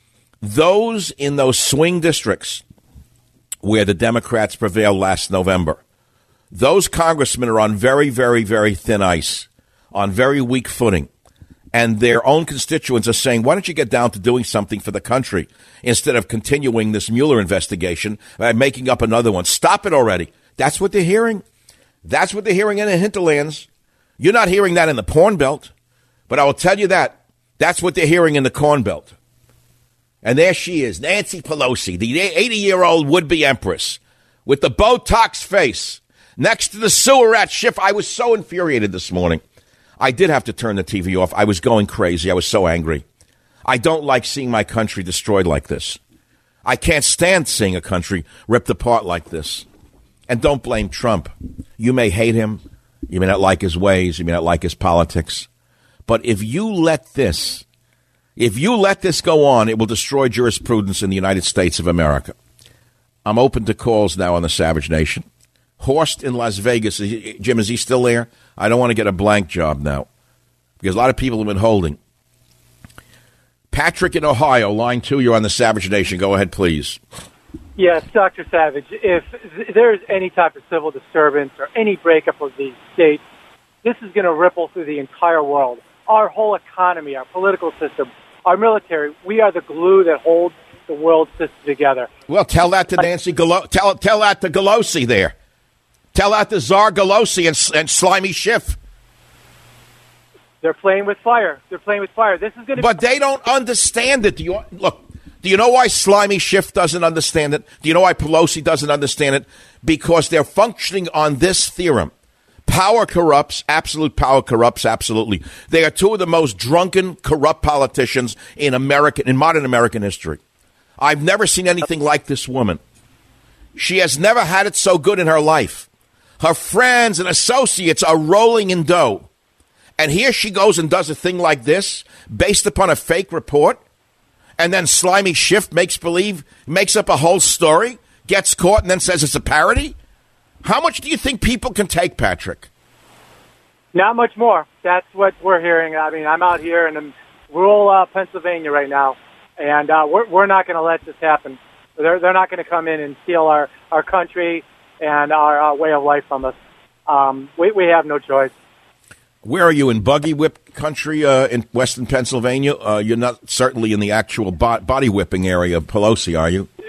those in those swing districts where the Democrats prevailed last November. Those congressmen are on very, very, very thin ice, on very weak footing. And their own constituents are saying, why don't you get down to doing something for the country instead of continuing this Mueller investigation by making up another one? Stop it already. That's what they're hearing. That's what they're hearing in the hinterlands. You're not hearing that in the Corn Belt, but I will tell you that. That's what they're hearing in the Corn Belt. And there she is, Nancy Pelosi, the 80-year-old would-be empress with the Botox face next to the sewer rat Schiff. I was so infuriated this morning. I did have to turn the TV off. I was going crazy. I was so angry. I don't like seeing my country destroyed like this. I can't stand seeing a country ripped apart like this. And don't blame Trump. You may hate him. You may not like his ways. You may not like his politics. But if you let this go on, it will destroy jurisprudence in the United States of America. I'm open to calls now on the Savage Nation. Horst in Las Vegas. Jim, is he still there? I don't want to get a blank job now because a lot of people have been holding. Patrick in Ohio, line 2, you're on the Savage Nation. Go ahead, please. Yes, Dr. Savage, if there's any type of civil disturbance or any breakup of the states, this is going to ripple through the entire world. Our whole economy, our political system, our military, we are the glue that holds the world system together. Well, tell that to Nancy tell that to Pelosi there. Tell that to Czar Pelosi and Slimy Schiff. They're playing with fire. This is going to. But they don't understand it. Do you know why Slimy Schiff doesn't understand it? Do you know why Pelosi doesn't understand it? Because they're functioning on this theorem. Power corrupts. Absolute power corrupts. Absolutely. They are two of the most drunken, corrupt politicians in modern American history. I've never seen anything like this woman. She has never had it so good in her life. Her friends and associates are rolling in dough. And here she goes and does a thing like this based upon a fake report. And then Slimy Schiff makes up a whole story, gets caught, and then says it's a parody. How much do you think people can take, Patrick? Not much more. That's what we're hearing. I mean, I'm out here in rural Pennsylvania right now, and we're not going to let this happen. They're not going to come in and steal our country and our way of life from us. We have no choice. Where are you, in buggy whip country in western Pennsylvania? You're not certainly in the actual body whipping area of Pelosi, are you?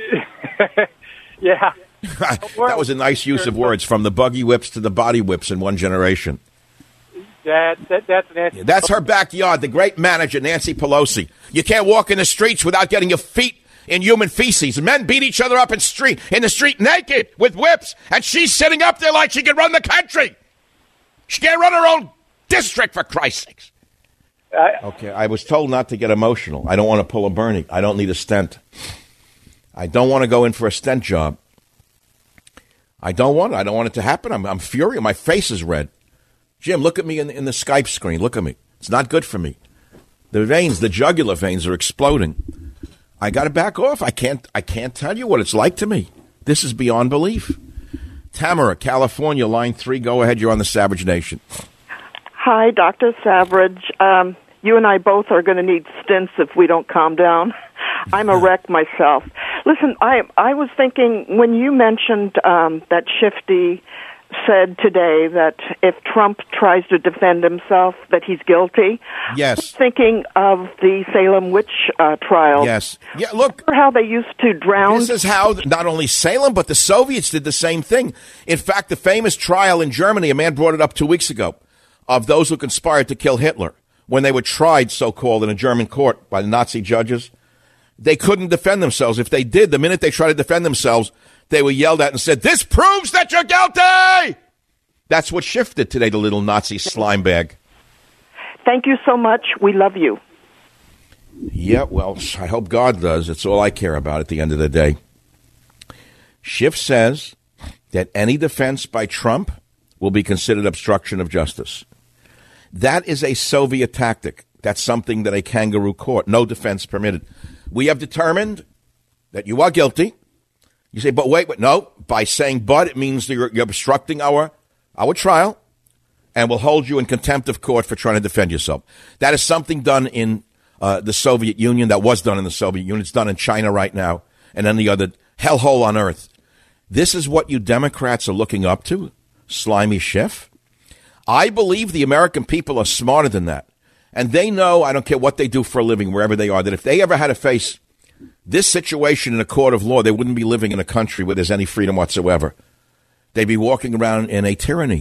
Yeah. That was a nice use of words, from the buggy whips to the body whips in one generation. That's Nancy. That's her backyard, the great manager, Nancy Pelosi. You can't walk in the streets without getting your feet in human feces. Men beat each other up in the street naked with whips, and she's sitting up there like she can run the country. She can't run her own district, for Christ's sakes. Okay, I was told not to get emotional. I don't want to pull a Bernie. I don't need a stent. I don't want to go in for a stent job. I don't want it to happen. I'm furious. My face is red. Jim, look at me in the Skype screen. Look at me. It's not good for me. The jugular veins are exploding. I got to back off. I can't tell you what it's like to me. This is beyond belief. Tamara, California, line 3. Go ahead. You're on the Savage Nation. Hi, Dr. Savage. You and I both are going to need stints if we don't calm down. I'm a wreck myself. Listen, I was thinking when you mentioned that Shifty said today that if Trump tries to defend himself, that he's guilty. Yes. I'm thinking of the Salem witch trial. Yes. Yeah, look. Remember how they used to drown? This is how not only Salem, but the Soviets did the same thing. In fact, the famous trial in Germany, a man brought it up 2 weeks ago, of those who conspired to kill Hitler, when they were tried, so-called, in a German court by the Nazi judges. They couldn't defend themselves. If they did, the minute they tried to defend themselves, they were yelled at and said, "This proves that you're guilty!" That's what shifted today, the little Nazi slime bag. Thank you so much. We love you. Yeah, well, I hope God does. It's all I care about at the end of the day. Schiff says that any defense by Trump will be considered obstruction of justice. That is a Soviet tactic. That's something that a kangaroo court, no defense permitted. We have determined that you are guilty. You say, but wait, no. By saying but, it means that you're obstructing our trial, and we'll hold you in contempt of court for trying to defend yourself. That is something done in the Soviet Union. That was done in the Soviet Union. It's done in China right now, and any other hellhole on earth. This is what you Democrats are looking up to, slimy Schiff. I believe the American people are smarter than that. And they know, I don't care what they do for a living, wherever they are, that if they ever had to face this situation in a court of law, they wouldn't be living in a country where there's any freedom whatsoever. They'd be walking around in a tyranny.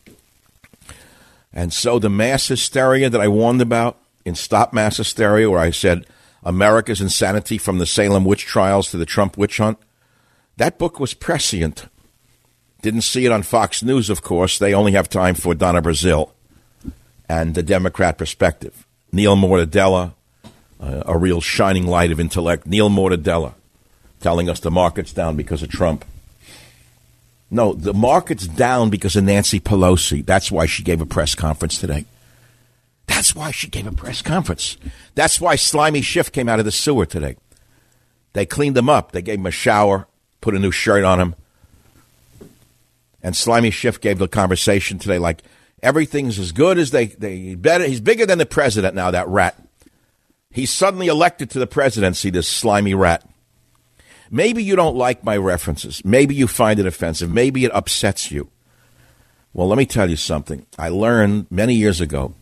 And so the mass hysteria that I warned about in Stop Mass Hysteria, where I said America's insanity from the Salem witch trials to the Trump witch hunt, that book was prescient. Didn't see it on Fox News, of course. They only have time for Donna Brazile and the Democrat perspective. Neil Mortadella, a real shining light of intellect. Neil Mortadella telling us the market's down because of Trump. No, the market's down because of Nancy Pelosi. That's why she gave a press conference today. That's why she gave a press conference. That's why Slimy Schiff came out of the sewer today. They cleaned him up. They gave him a shower, put a new shirt on him. And Slimy Schiff gave the conversation today like everything's as good as they better. He's bigger than the president now, that rat. He's suddenly elected to the presidency, this slimy rat. Maybe you don't like my references. Maybe you find it offensive. Maybe it upsets you. Well, let me tell you something. I learned many years ago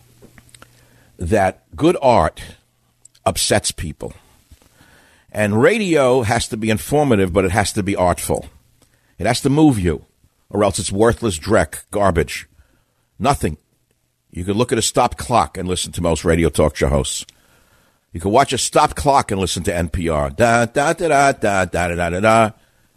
that good art upsets people. And radio has to be informative, but it has to be artful. It has to move you, or else it's worthless dreck, garbage. Nothing. You could look at a stopped clock and listen to most radio talk show hosts. You could watch a stopped clock and listen to NPR. Da, da, da, da, da, da, da, da, da.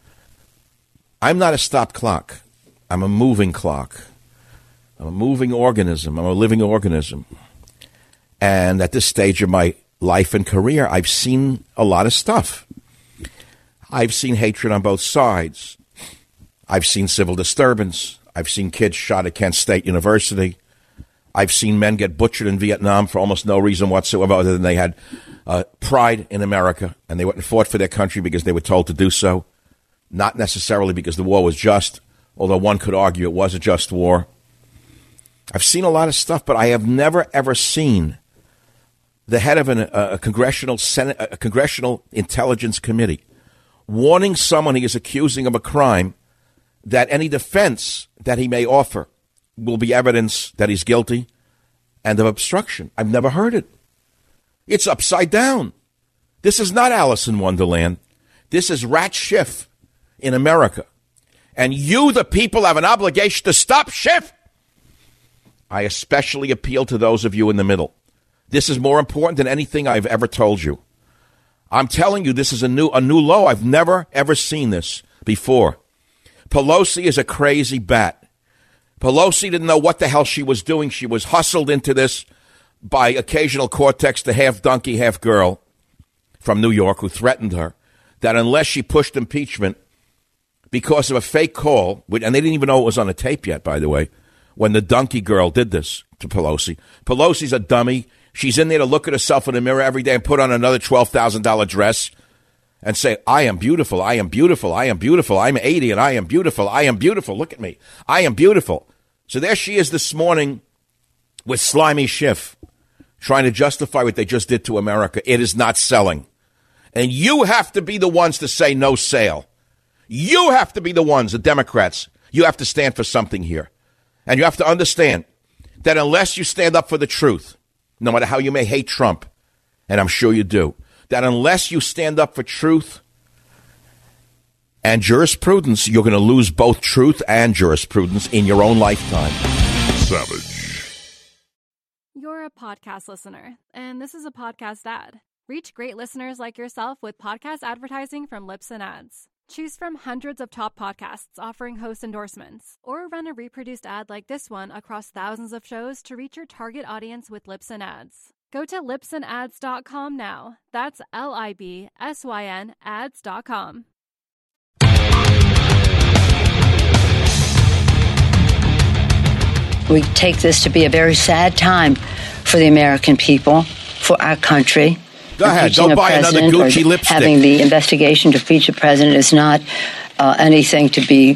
I'm not a stopped clock. I'm a moving clock. I'm a moving organism. I'm a living organism. And at this stage of my life and career, I've seen a lot of stuff. I've seen hatred on both sides. I've seen civil disturbance. I've seen kids shot at Kent State University. I've seen men get butchered in Vietnam for almost no reason whatsoever other than they had pride in America, and they went and fought for their country because they were told to do so, not necessarily because the war was just, although one could argue it was a just war. I've seen a lot of stuff, but I have never, ever seen the head of a congressional intelligence committee warning someone he is accusing of a crime that any defense that he may offer will be evidence that he's guilty and of obstruction. I've never heard it. It's upside down. This is not Alice in Wonderland. This is Rat Schiff in America. And you, the people, have an obligation to stop Schiff. I especially appeal to those of you in the middle. This is more important than anything I've ever told you. I'm telling you, this is a new low. I've never, ever seen this before. Pelosi is a crazy bat. Pelosi didn't know what the hell she was doing. She was hustled into this by occasional Cortex, the half donkey, half girl from New York who threatened her that unless she pushed impeachment because of a fake call, and they didn't even know it was on a tape yet, by the way, when the donkey girl did this to Pelosi. Pelosi's a dummy. She's in there to look at herself in the mirror every day and put on another $12,000 dress and say, I am beautiful, I am beautiful, I am beautiful, I'm 80 and I am beautiful, I am beautiful, look at me, I am beautiful. So there she is this morning with Slimy Schiff trying to justify what they just did to America. It is not selling. And you have to be the ones to say no sale. You have to be the ones, the Democrats. You have to stand for something here. And you have to understand that unless you stand up for the truth, no matter how you may hate Trump, and I'm sure you do, that unless you stand up for truth and jurisprudence, you're going to lose both truth and jurisprudence in your own lifetime. Savage. You're a podcast listener, and this is a podcast ad. Reach great listeners like yourself with podcast advertising from Libsyn Ads. Choose from hundreds of top podcasts offering host endorsements, or run a reproduced ad like this one across thousands of shows to reach your target audience with Libsyn Ads. Go to libsynads.com now. That's LIBSYN ads.com. We take this to be a very sad time for the American people, for our country. Go ahead. Don't buy another Gucci lipstick. Having the investigation to impeach the president is not anything to be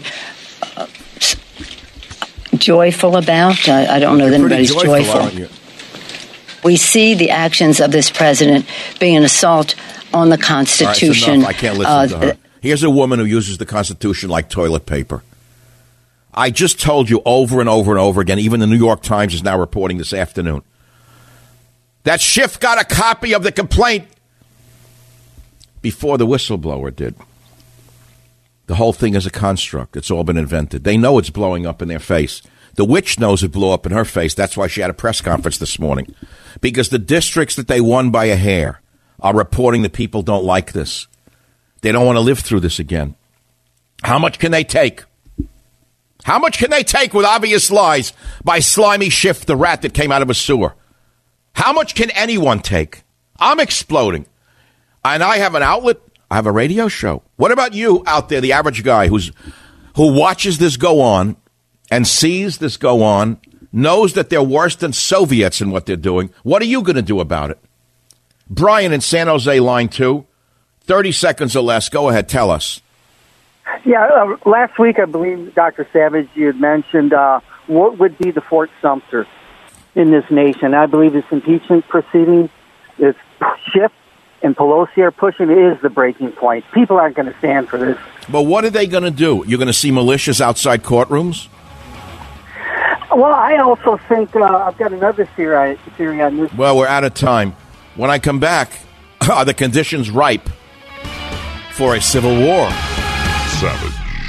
joyful about. I don't know that anybody's joyful. We see the actions of this president being an assault on the Constitution. All right, I can't listen to her. Here's a woman who uses the Constitution like toilet paper. I just told you over and over and over again, even the New York Times is now reporting this afternoon, that Schiff got a copy of the complaint before the whistleblower did. The whole thing is a construct. It's all been invented. They know it's blowing up in their face. The witch knows it blew up in her face. That's why she had a press conference this morning. Because the districts that they won by a hair are reporting that people don't like this. They don't want to live through this again. How much can they take? How much can they take with obvious lies by slimy Schiff, the rat that came out of a sewer? How much can anyone take? I'm exploding. And I have an outlet. I have a radio show. What about you out there, the average guy who watches this go on and sees this go on, knows that they're worse than Soviets in what they're doing? What are you going to do about it? Brian in San Jose, line 2, 30 seconds or less. Go ahead. Tell us. Yeah, last week, I believe, Dr. Savage, you had mentioned what would be the Fort Sumter in this nation. I believe this impeachment proceeding is Schiff and Pelosi are pushing is the breaking point. People aren't going to stand for this. But what are they going to do? You're going to see militias outside courtrooms? Well, I also think I've got another theory on this. Well, we're out of time. When I come back, are the conditions ripe for a civil war? Savage.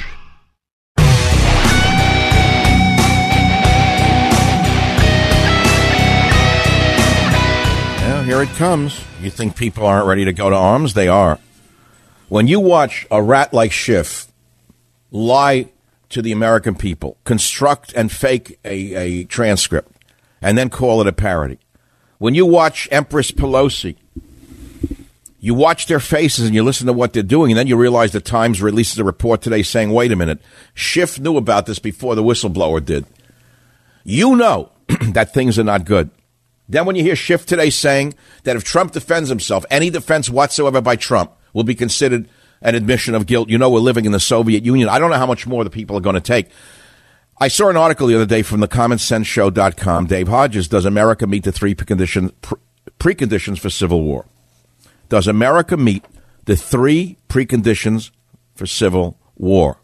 Well, here it comes. You think people aren't ready to go to arms? They are. When you watch a rat like Schiff lie to the American people, construct and fake a transcript, and then call it a parody. When you watch Empress Pelosi, you watch their faces and you listen to what they're doing, and then you realize the Times releases a report today saying, wait a minute, Schiff knew about this before the whistleblower did. You know that things are not good. Then when you hear Schiff today saying that if Trump defends himself, any defense whatsoever by Trump will be considered an admission of guilt, you know we're living in the Soviet Union. I don't know how much more the people are going to take. I saw an article the other day from the CommonSenseShow.com. Dave Hodges, does America meet the three preconditions for civil war? Does America meet the three preconditions for civil war?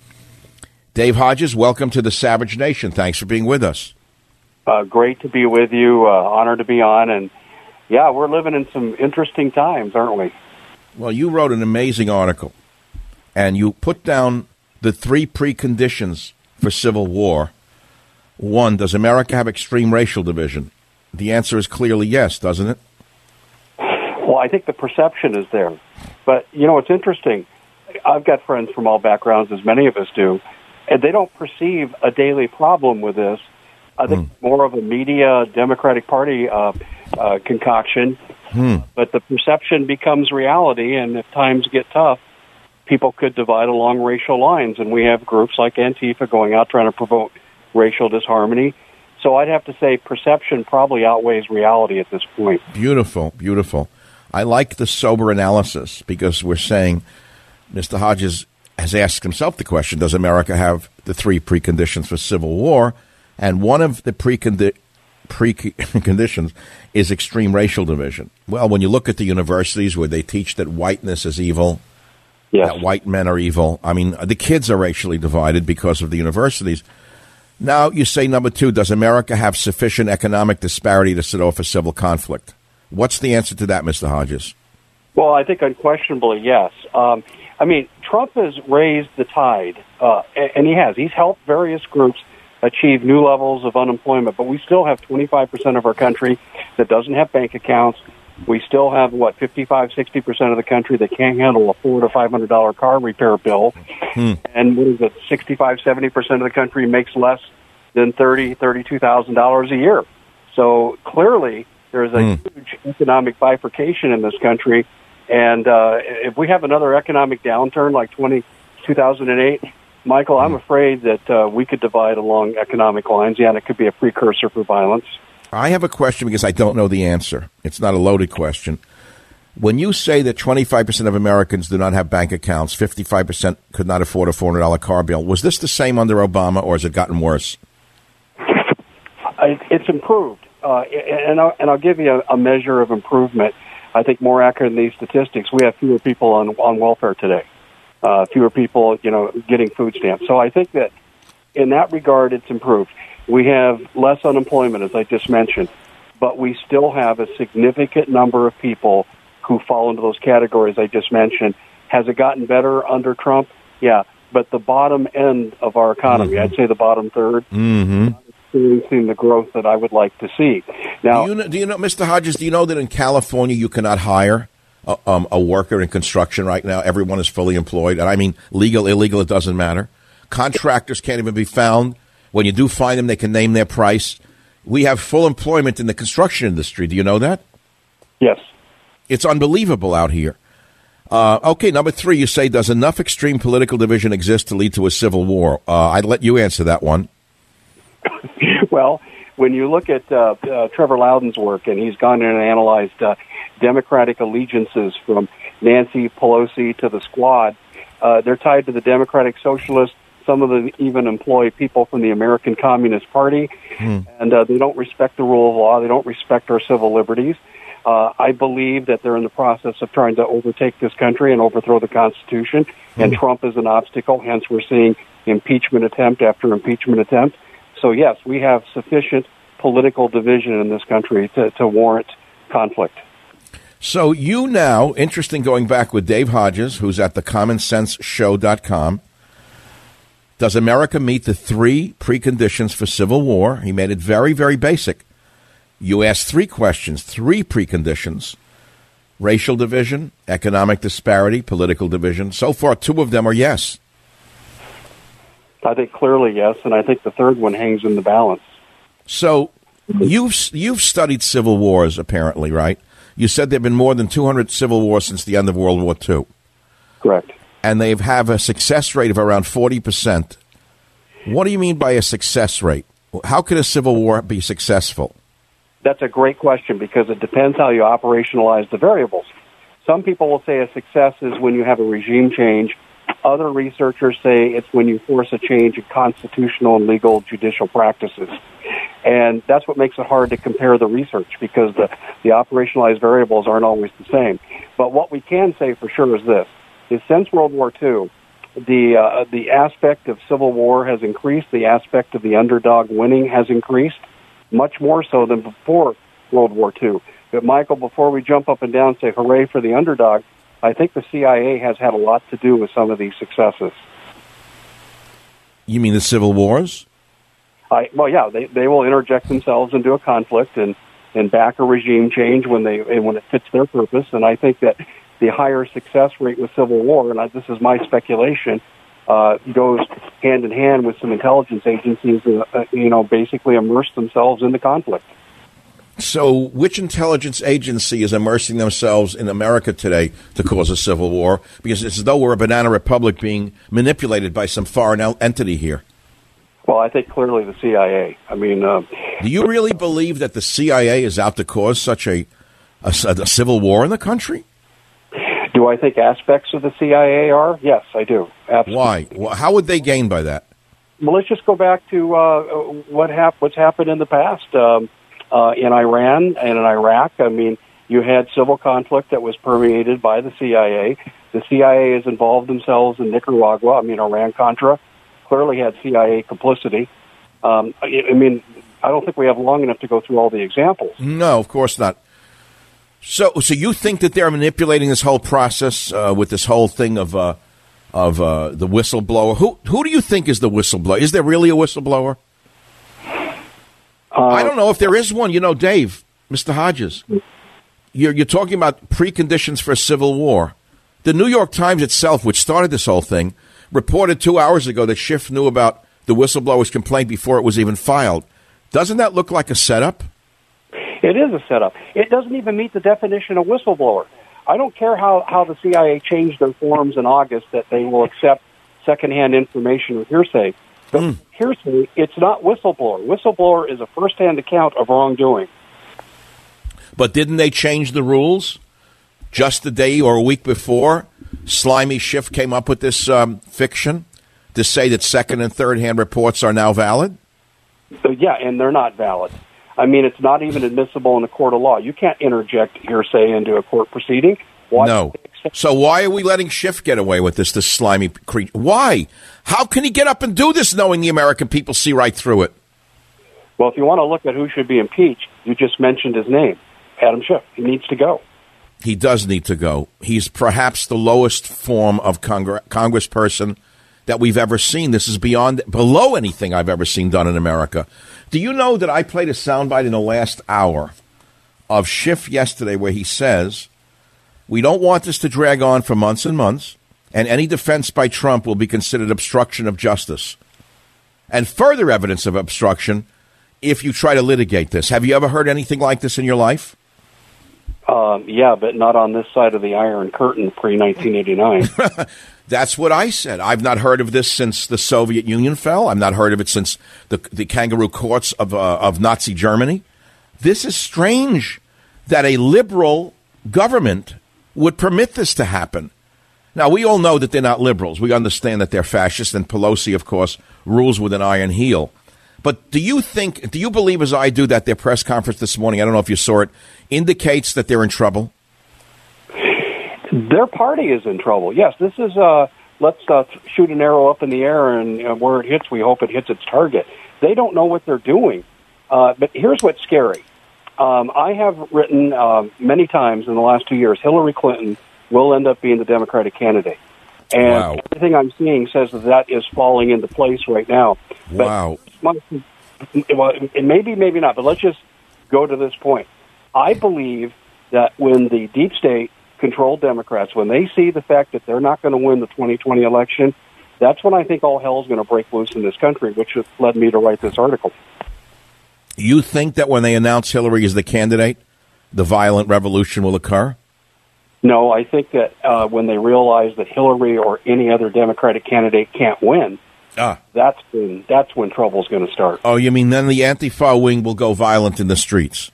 Dave Hodges, welcome to the Savage Nation. Thanks for being with us. Great to be with you. Honored to be on. And, yeah, we're living in some interesting times, aren't we? Well, you wrote an amazing article, and you put down the three preconditions for civil war. One, does America have extreme racial division? The answer is clearly yes, doesn't it? Well, I think the perception is there. But, you know, it's interesting. I've got friends from all backgrounds, as many of us do, and they don't perceive a daily problem with this. I think more of a media Democratic Party concoction. But the perception becomes reality, and if times get tough, people could divide along racial lines. And we have groups like Antifa going out trying to promote racial disharmony. So I'd have to say perception probably outweighs reality at this point. Beautiful, beautiful. I like the sober analysis because we're saying Mr. Hodges has asked himself the question, does America have the three preconditions for civil war? And one of the preconditions is extreme racial division. Well, when you look at the universities where they teach that whiteness is evil, that white men are evil, I mean, the kids are racially divided because of the universities. Now, you say, number two, does America have sufficient economic disparity to set off a civil conflict? What's the answer to that, Mr. Hodges? Well, I think unquestionably, yes. I mean, Trump has raised the tide, and he has. He's helped various groups achieve new levels of unemployment, but we still have 25% of our country that doesn't have bank accounts. We still have, 55-60% of the country that can't handle a $400 to $500 car repair bill. And what is it, 65-70% of the country makes less than $32,000 a year. So clearly, there's a huge economic bifurcation in this country. And if we have another economic downturn like 2008, Michael, I'm afraid that we could divide along economic lines. Yeah, and it could be a precursor for violence. I have a question because I don't know the answer. It's not a loaded question. When you say that 25% of Americans do not have bank accounts, 55% could not afford a $400 car bill, was this the same under Obama, or has it gotten worse? It's improved. And I'll give you a measure of improvement. I think more accurate than these statistics, we have fewer people on welfare today. Fewer people, getting food stamps. So I think that in that regard, it's improved. We have less unemployment, as I just mentioned, but we still have a significant number of people who fall into those categories I just mentioned. Has it gotten better under Trump? Yeah, but the bottom end of our economy, I'd say the bottom third, not experiencing the growth that I would like to see. Now, do you know, Mr. Hodges, do you know that in California you cannot hire a worker in construction right now? Everyone is fully employed. And I mean, legal, illegal, it doesn't matter. Contractors can't even be found. When you do find them, they can name their price. We have full employment in the construction industry. Do you know that? Yes. It's unbelievable out here. Okay, number three, you say, does enough extreme political division exist to lead to a civil war? I'd let you answer that one. Well, when you look at Trevor Loudon's work, and he's gone in and analyzed Democratic allegiances from Nancy Pelosi to the Squad, they're tied to the Democratic Socialists. Some of them even employ people from the American Communist Party, and they don't respect the rule of law. They don't respect our civil liberties. I believe that they're in the process of trying to overtake this country and overthrow the Constitution, and Trump is an obstacle. Hence, we're seeing impeachment attempt after impeachment attempt. So, yes, we have sufficient political division in this country to warrant conflict. So you now, interesting going back with Dave Hodges, who's at thecommonsenseshow.com, does America meet the three preconditions for civil war? He made it very, very basic. You asked three questions, three preconditions: racial division, economic disparity, political division. So far, two of them are yes. I think clearly yes, and I think the third one hangs in the balance. So you've studied civil wars, apparently, right? You said there have been more than 200 civil wars since the end of World War II. Correct. And they have a success rate of around 40%. What do you mean by a success rate? How could a civil war be successful? That's a great question because it depends how you operationalize the variables. Some people will say a success is when you have a regime change. Other researchers say it's when you force a change in constitutional and legal judicial practices. And that's what makes it hard to compare the research because the operationalized variables aren't always the same. But what we can say for sure is this. Is since World War II, the aspect of civil war has increased. The aspect of the underdog winning has increased, much more so than before World War II. But, Michael, before we jump up and down and say hooray for the underdog, I think the CIA has had a lot to do with some of these successes. You mean the civil wars? Well, yeah, they will interject themselves into a conflict and back a regime change when it fits their purpose. And I think that the higher success rate with civil war, and this is my speculation, goes hand in hand with some intelligence agencies that, basically immerse themselves in the conflict. So which intelligence agency is immersing themselves in America today to cause a civil war? Because it's as though we're a banana republic being manipulated by some foreign entity here. Well, I think clearly the CIA. I mean, do you really believe that the CIA is out to cause such a civil war in the country? Do I think aspects of the CIA are? Yes, I do. Absolutely. Why? Well, how would they gain by that? Well, let's just go back to what's happened in the past. in Iran and in Iraq. I mean, you had civil conflict that was permeated by the CIA. The CIA has involved themselves in Nicaragua. I mean, Iran-Contra clearly had CIA complicity. I mean, I don't think we have long enough to go through all the examples. No, of course not. So you think that they're manipulating this whole process with this whole thing of the whistleblower? Who do you think is the whistleblower? Is there really a whistleblower? I don't know if there is one. You know, Dave, Mr. Hodges, you're talking about preconditions for a civil war. The New York Times itself, which started this whole thing, reported 2 hours ago that Schiff knew about the whistleblower's complaint before it was even filed. Doesn't that look like a setup? It is a setup. It doesn't even meet the definition of whistleblower. I don't care how the CIA changed their forms in August that they will accept secondhand information or hearsay. But hearsay, it's not whistleblower. Whistleblower is a first-hand account of wrongdoing. But didn't they change the rules just a day or a week before? Slimy Schiff came up with this fiction to say that second and third-hand reports are now valid? Yeah, and they're not valid. I mean, it's not even admissible in a court of law. You can't interject hearsay into a court proceeding. No. So why are we letting Schiff get away with this slimy creature? Why? How can he get up and do this knowing the American people see right through it? Well, if you want to look at who should be impeached, you just mentioned his name, Adam Schiff. He needs to go. He does need to go. He's perhaps the lowest form of congressperson that we've ever seen. This is below anything I've ever seen done in America. Do you know that I played a soundbite in the last hour of Schiff yesterday where he says, we don't want this to drag on for months and months, and any defense by Trump will be considered obstruction of justice. And further evidence of obstruction if you try to litigate this. Have you ever heard anything like this in your life? Yeah, but not on this side of the Iron Curtain pre-1989. That's what I said. I've not heard of this since the Soviet Union fell. I've not heard of it since the kangaroo courts of Nazi Germany. This is strange that a liberal government would permit this to happen. Now, we all know that they're not liberals. We understand that they're fascists, and Pelosi, of course, rules with an iron heel. But do you believe, as I do, that their press conference this morning, I don't know if you saw it, indicates that they're in trouble? Their party is in trouble. Yes, this is, let's shoot an arrow up in the air, and where it hits, we hope it hits its target. They don't know what they're doing. But here's what's scary. I have written many times in the last 2 years, Hillary Clinton will end up being the Democratic candidate. And everything I'm seeing says that is falling into place right now. Wow. Well, maybe not, but let's just go to this point. I believe that when the deep state controlled Democrats, when they see the fact that they're not going to win the 2020 election, that's when I think all hell is going to break loose in this country, which has led me to write this article. You think that when they announce Hillary as the candidate, the violent revolution will occur? No, I think that when they realize that Hillary or any other Democratic candidate can't win, that's when trouble's going to start. Oh, you mean then the Antifa wing will go violent in the streets?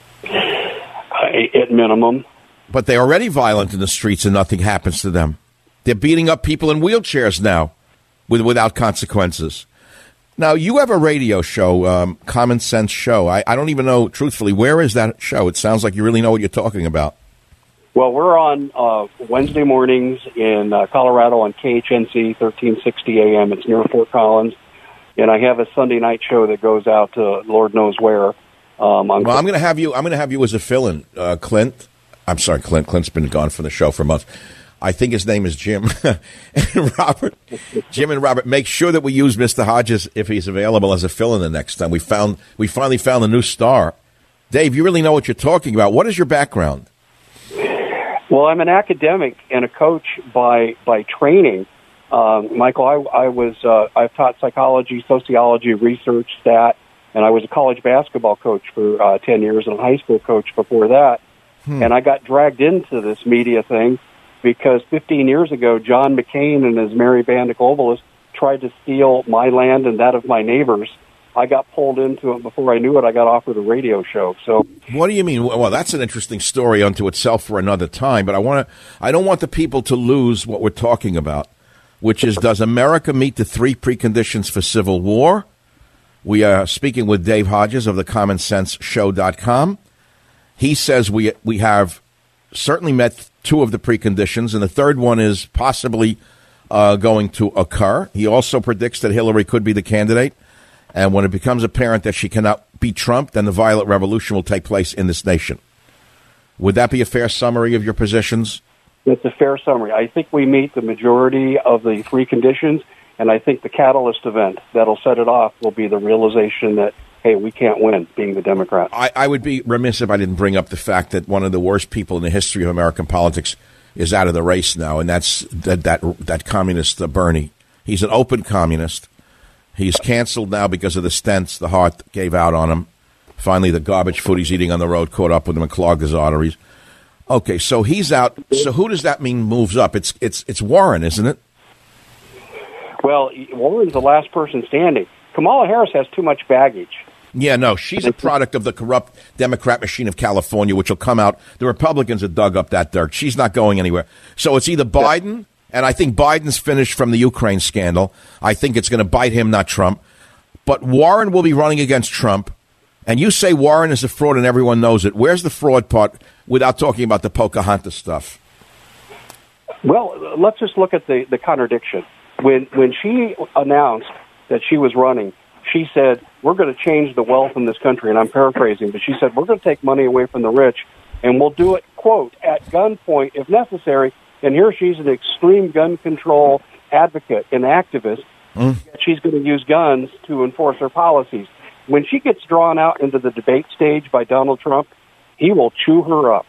At minimum. But they're already violent in the streets and nothing happens to them. They're beating up people in wheelchairs now without consequences. Now, you have a radio show, Common Sense Show. I don't even know, truthfully, where is that show? It sounds like you really know what you're talking about. Well, we're on Wednesday mornings in Colorado on KHNC 1360 AM. It's near Fort Collins. And I have a Sunday night show that goes out to Lord knows where. I'm going to have you as a fill-in, Clint. I'm sorry, Clint. Clint's been gone from the show for months. I think his name is Jim. And Robert. Jim and Robert, make sure that we use Mr. Hodges if he's available as a fill-in the next time. We finally found a new star. Dave, you really know what you're talking about. What is your background? Well, I'm an academic and a coach by training. Michael, I've taught psychology, sociology, research, stat, and I was a college basketball coach for 10 years and a high school coach before that. And I got dragged into this media thing because 15 years ago, John McCain and his merry band of globalists tried to steal my land and that of my neighbors. I got pulled into it. Before I knew it, I got offered a radio show. So, what do you mean? Well, that's an interesting story unto itself for another time. But I don't want the people to lose what we're talking about, which is, does America meet the three preconditions for civil war? We are speaking with Dave Hodges of the CommonSenseShow.com. He says we have certainly met two of the preconditions, and the third one is possibly going to occur. He also predicts that Hillary could be the candidate, and when it becomes apparent that she cannot beat Trump, then the violent revolution will take place in this nation. Would that be a fair summary of your positions? It's a fair summary. I think we meet the majority of the three conditions, and I think the catalyst event that'll set it off will be the realization that, hey, we can't win being the Democrat. I would be remiss if I didn't bring up the fact that one of the worst people in the history of American politics is out of the race now, and that's that communist Bernie. He's an open communist. He's canceled now because of the stents the heart gave out on him. Finally, the garbage food he's eating on the road caught up with him and clogged his arteries. Okay, so he's out. So who does that mean moves up? It's Warren, isn't it? Well, Warren's the last person standing. Kamala Harris has too much baggage. Yeah, no, she's a product of the corrupt Democrat machine of California, which will come out. The Republicans have dug up that dirt. She's not going anywhere. So it's either Biden, and I think Biden's finished from the Ukraine scandal. I think it's going to bite him, not Trump. But Warren will be running against Trump. And you say Warren is a fraud and everyone knows it. Where's the fraud part without talking about the Pocahontas stuff? Well, let's just look at the contradiction. When she announced that she was running, she said, we're going to change the wealth in this country, and I'm paraphrasing, but she said, we're going to take money away from the rich, and we'll do it, quote, at gunpoint if necessary. And here she's an extreme gun control advocate and activist. She's going to use guns to enforce her policies. When she gets drawn out into the debate stage by Donald Trump, he will chew her up.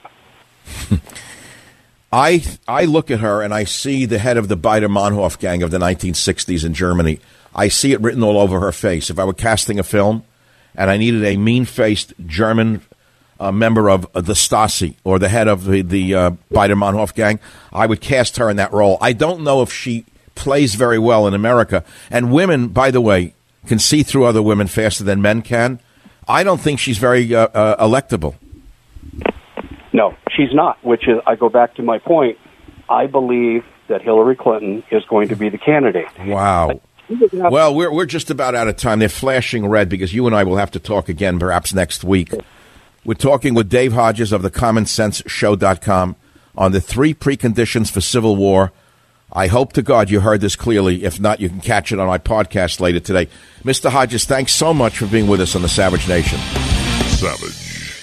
I look at her and I see the head of the Baader-Meinhof gang of the 1960s in Germany. I see it written all over her face. If I were casting a film and I needed a mean-faced German member of the Stasi or the head of the Baader-Meinhof gang, I would cast her in that role. I don't know if she plays very well in America. And women, by the way, can see through other women faster than men can. I don't think she's very electable. No, she's not, which is, I go back to my point. I believe that Hillary Clinton is going to be the candidate. Wow. Well, we're just about out of time. They're flashing red because you and I will have to talk again perhaps next week. We're talking with Dave Hodges of the CommonSenseShow.com on the 3 preconditions for civil war. I hope to God you heard this clearly. If not, you can catch it on my podcast later today. Mr. Hodges, thanks so much for being with us on the Savage Nation. Savage.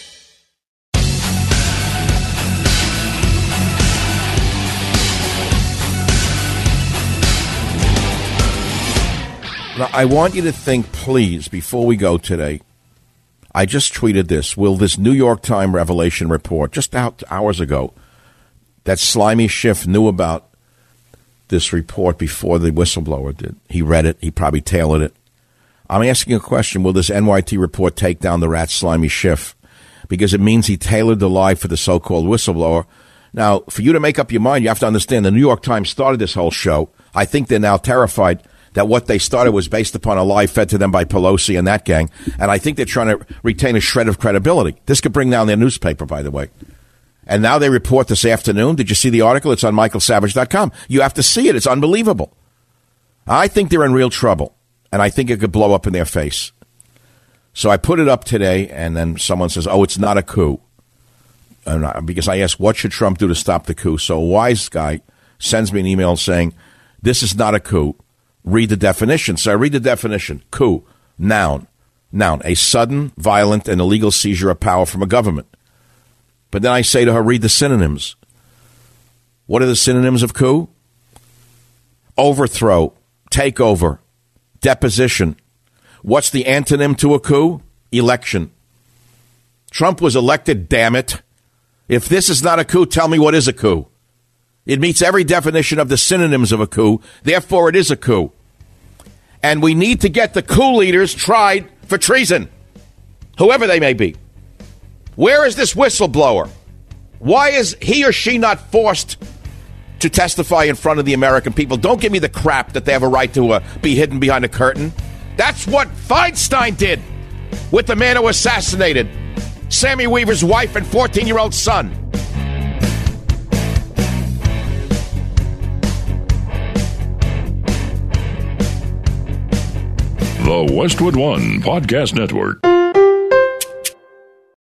Now, I want you to think, please, before we go today, I just tweeted this. Will this New York Times Revelation report, just out hours ago, that slimy Schiff knew about this report before the whistleblower did. He read it. He probably tailored it. I'm asking a question. Will this NYT report take down the rat slimy Schiff? Because it means he tailored the lie for the so-called whistleblower. Now, for you to make up your mind, you have to understand the New York Times started this whole show. I think they're now terrified that what they started was based upon a lie fed to them by Pelosi and that gang. And I think they're trying to retain a shred of credibility. This could bring down their newspaper, by the way. And now they report this afternoon. Did you see the article? It's on michaelsavage.com. You have to see it. It's unbelievable. I think they're in real trouble, and I think it could blow up in their face. So I put it up today, and then someone says, oh, it's not a coup. Because I asked, what should Trump do to stop the coup? So a wise guy sends me an email saying, this is not a coup. Read the definition. So I read the definition. Coup, noun. Noun, a sudden, violent, and illegal seizure of power from a government. But then I say to her, read the synonyms. What are the synonyms of coup? Overthrow, takeover, deposition. What's the antonym to a coup? Election. Trump was elected, damn it. If this is not a coup, tell me what is a coup. It meets every definition of the synonyms of a coup. Therefore, it is a coup. And we need to get the coup leaders tried for treason, whoever they may be. Where is this whistleblower? Why is he or she not forced to testify in front of the American people? Don't give me the crap that they have a right to be hidden behind a curtain. That's what Feinstein did with the man who assassinated Sammy Weaver's wife and 14-year-old son. The Westwood One Podcast Network.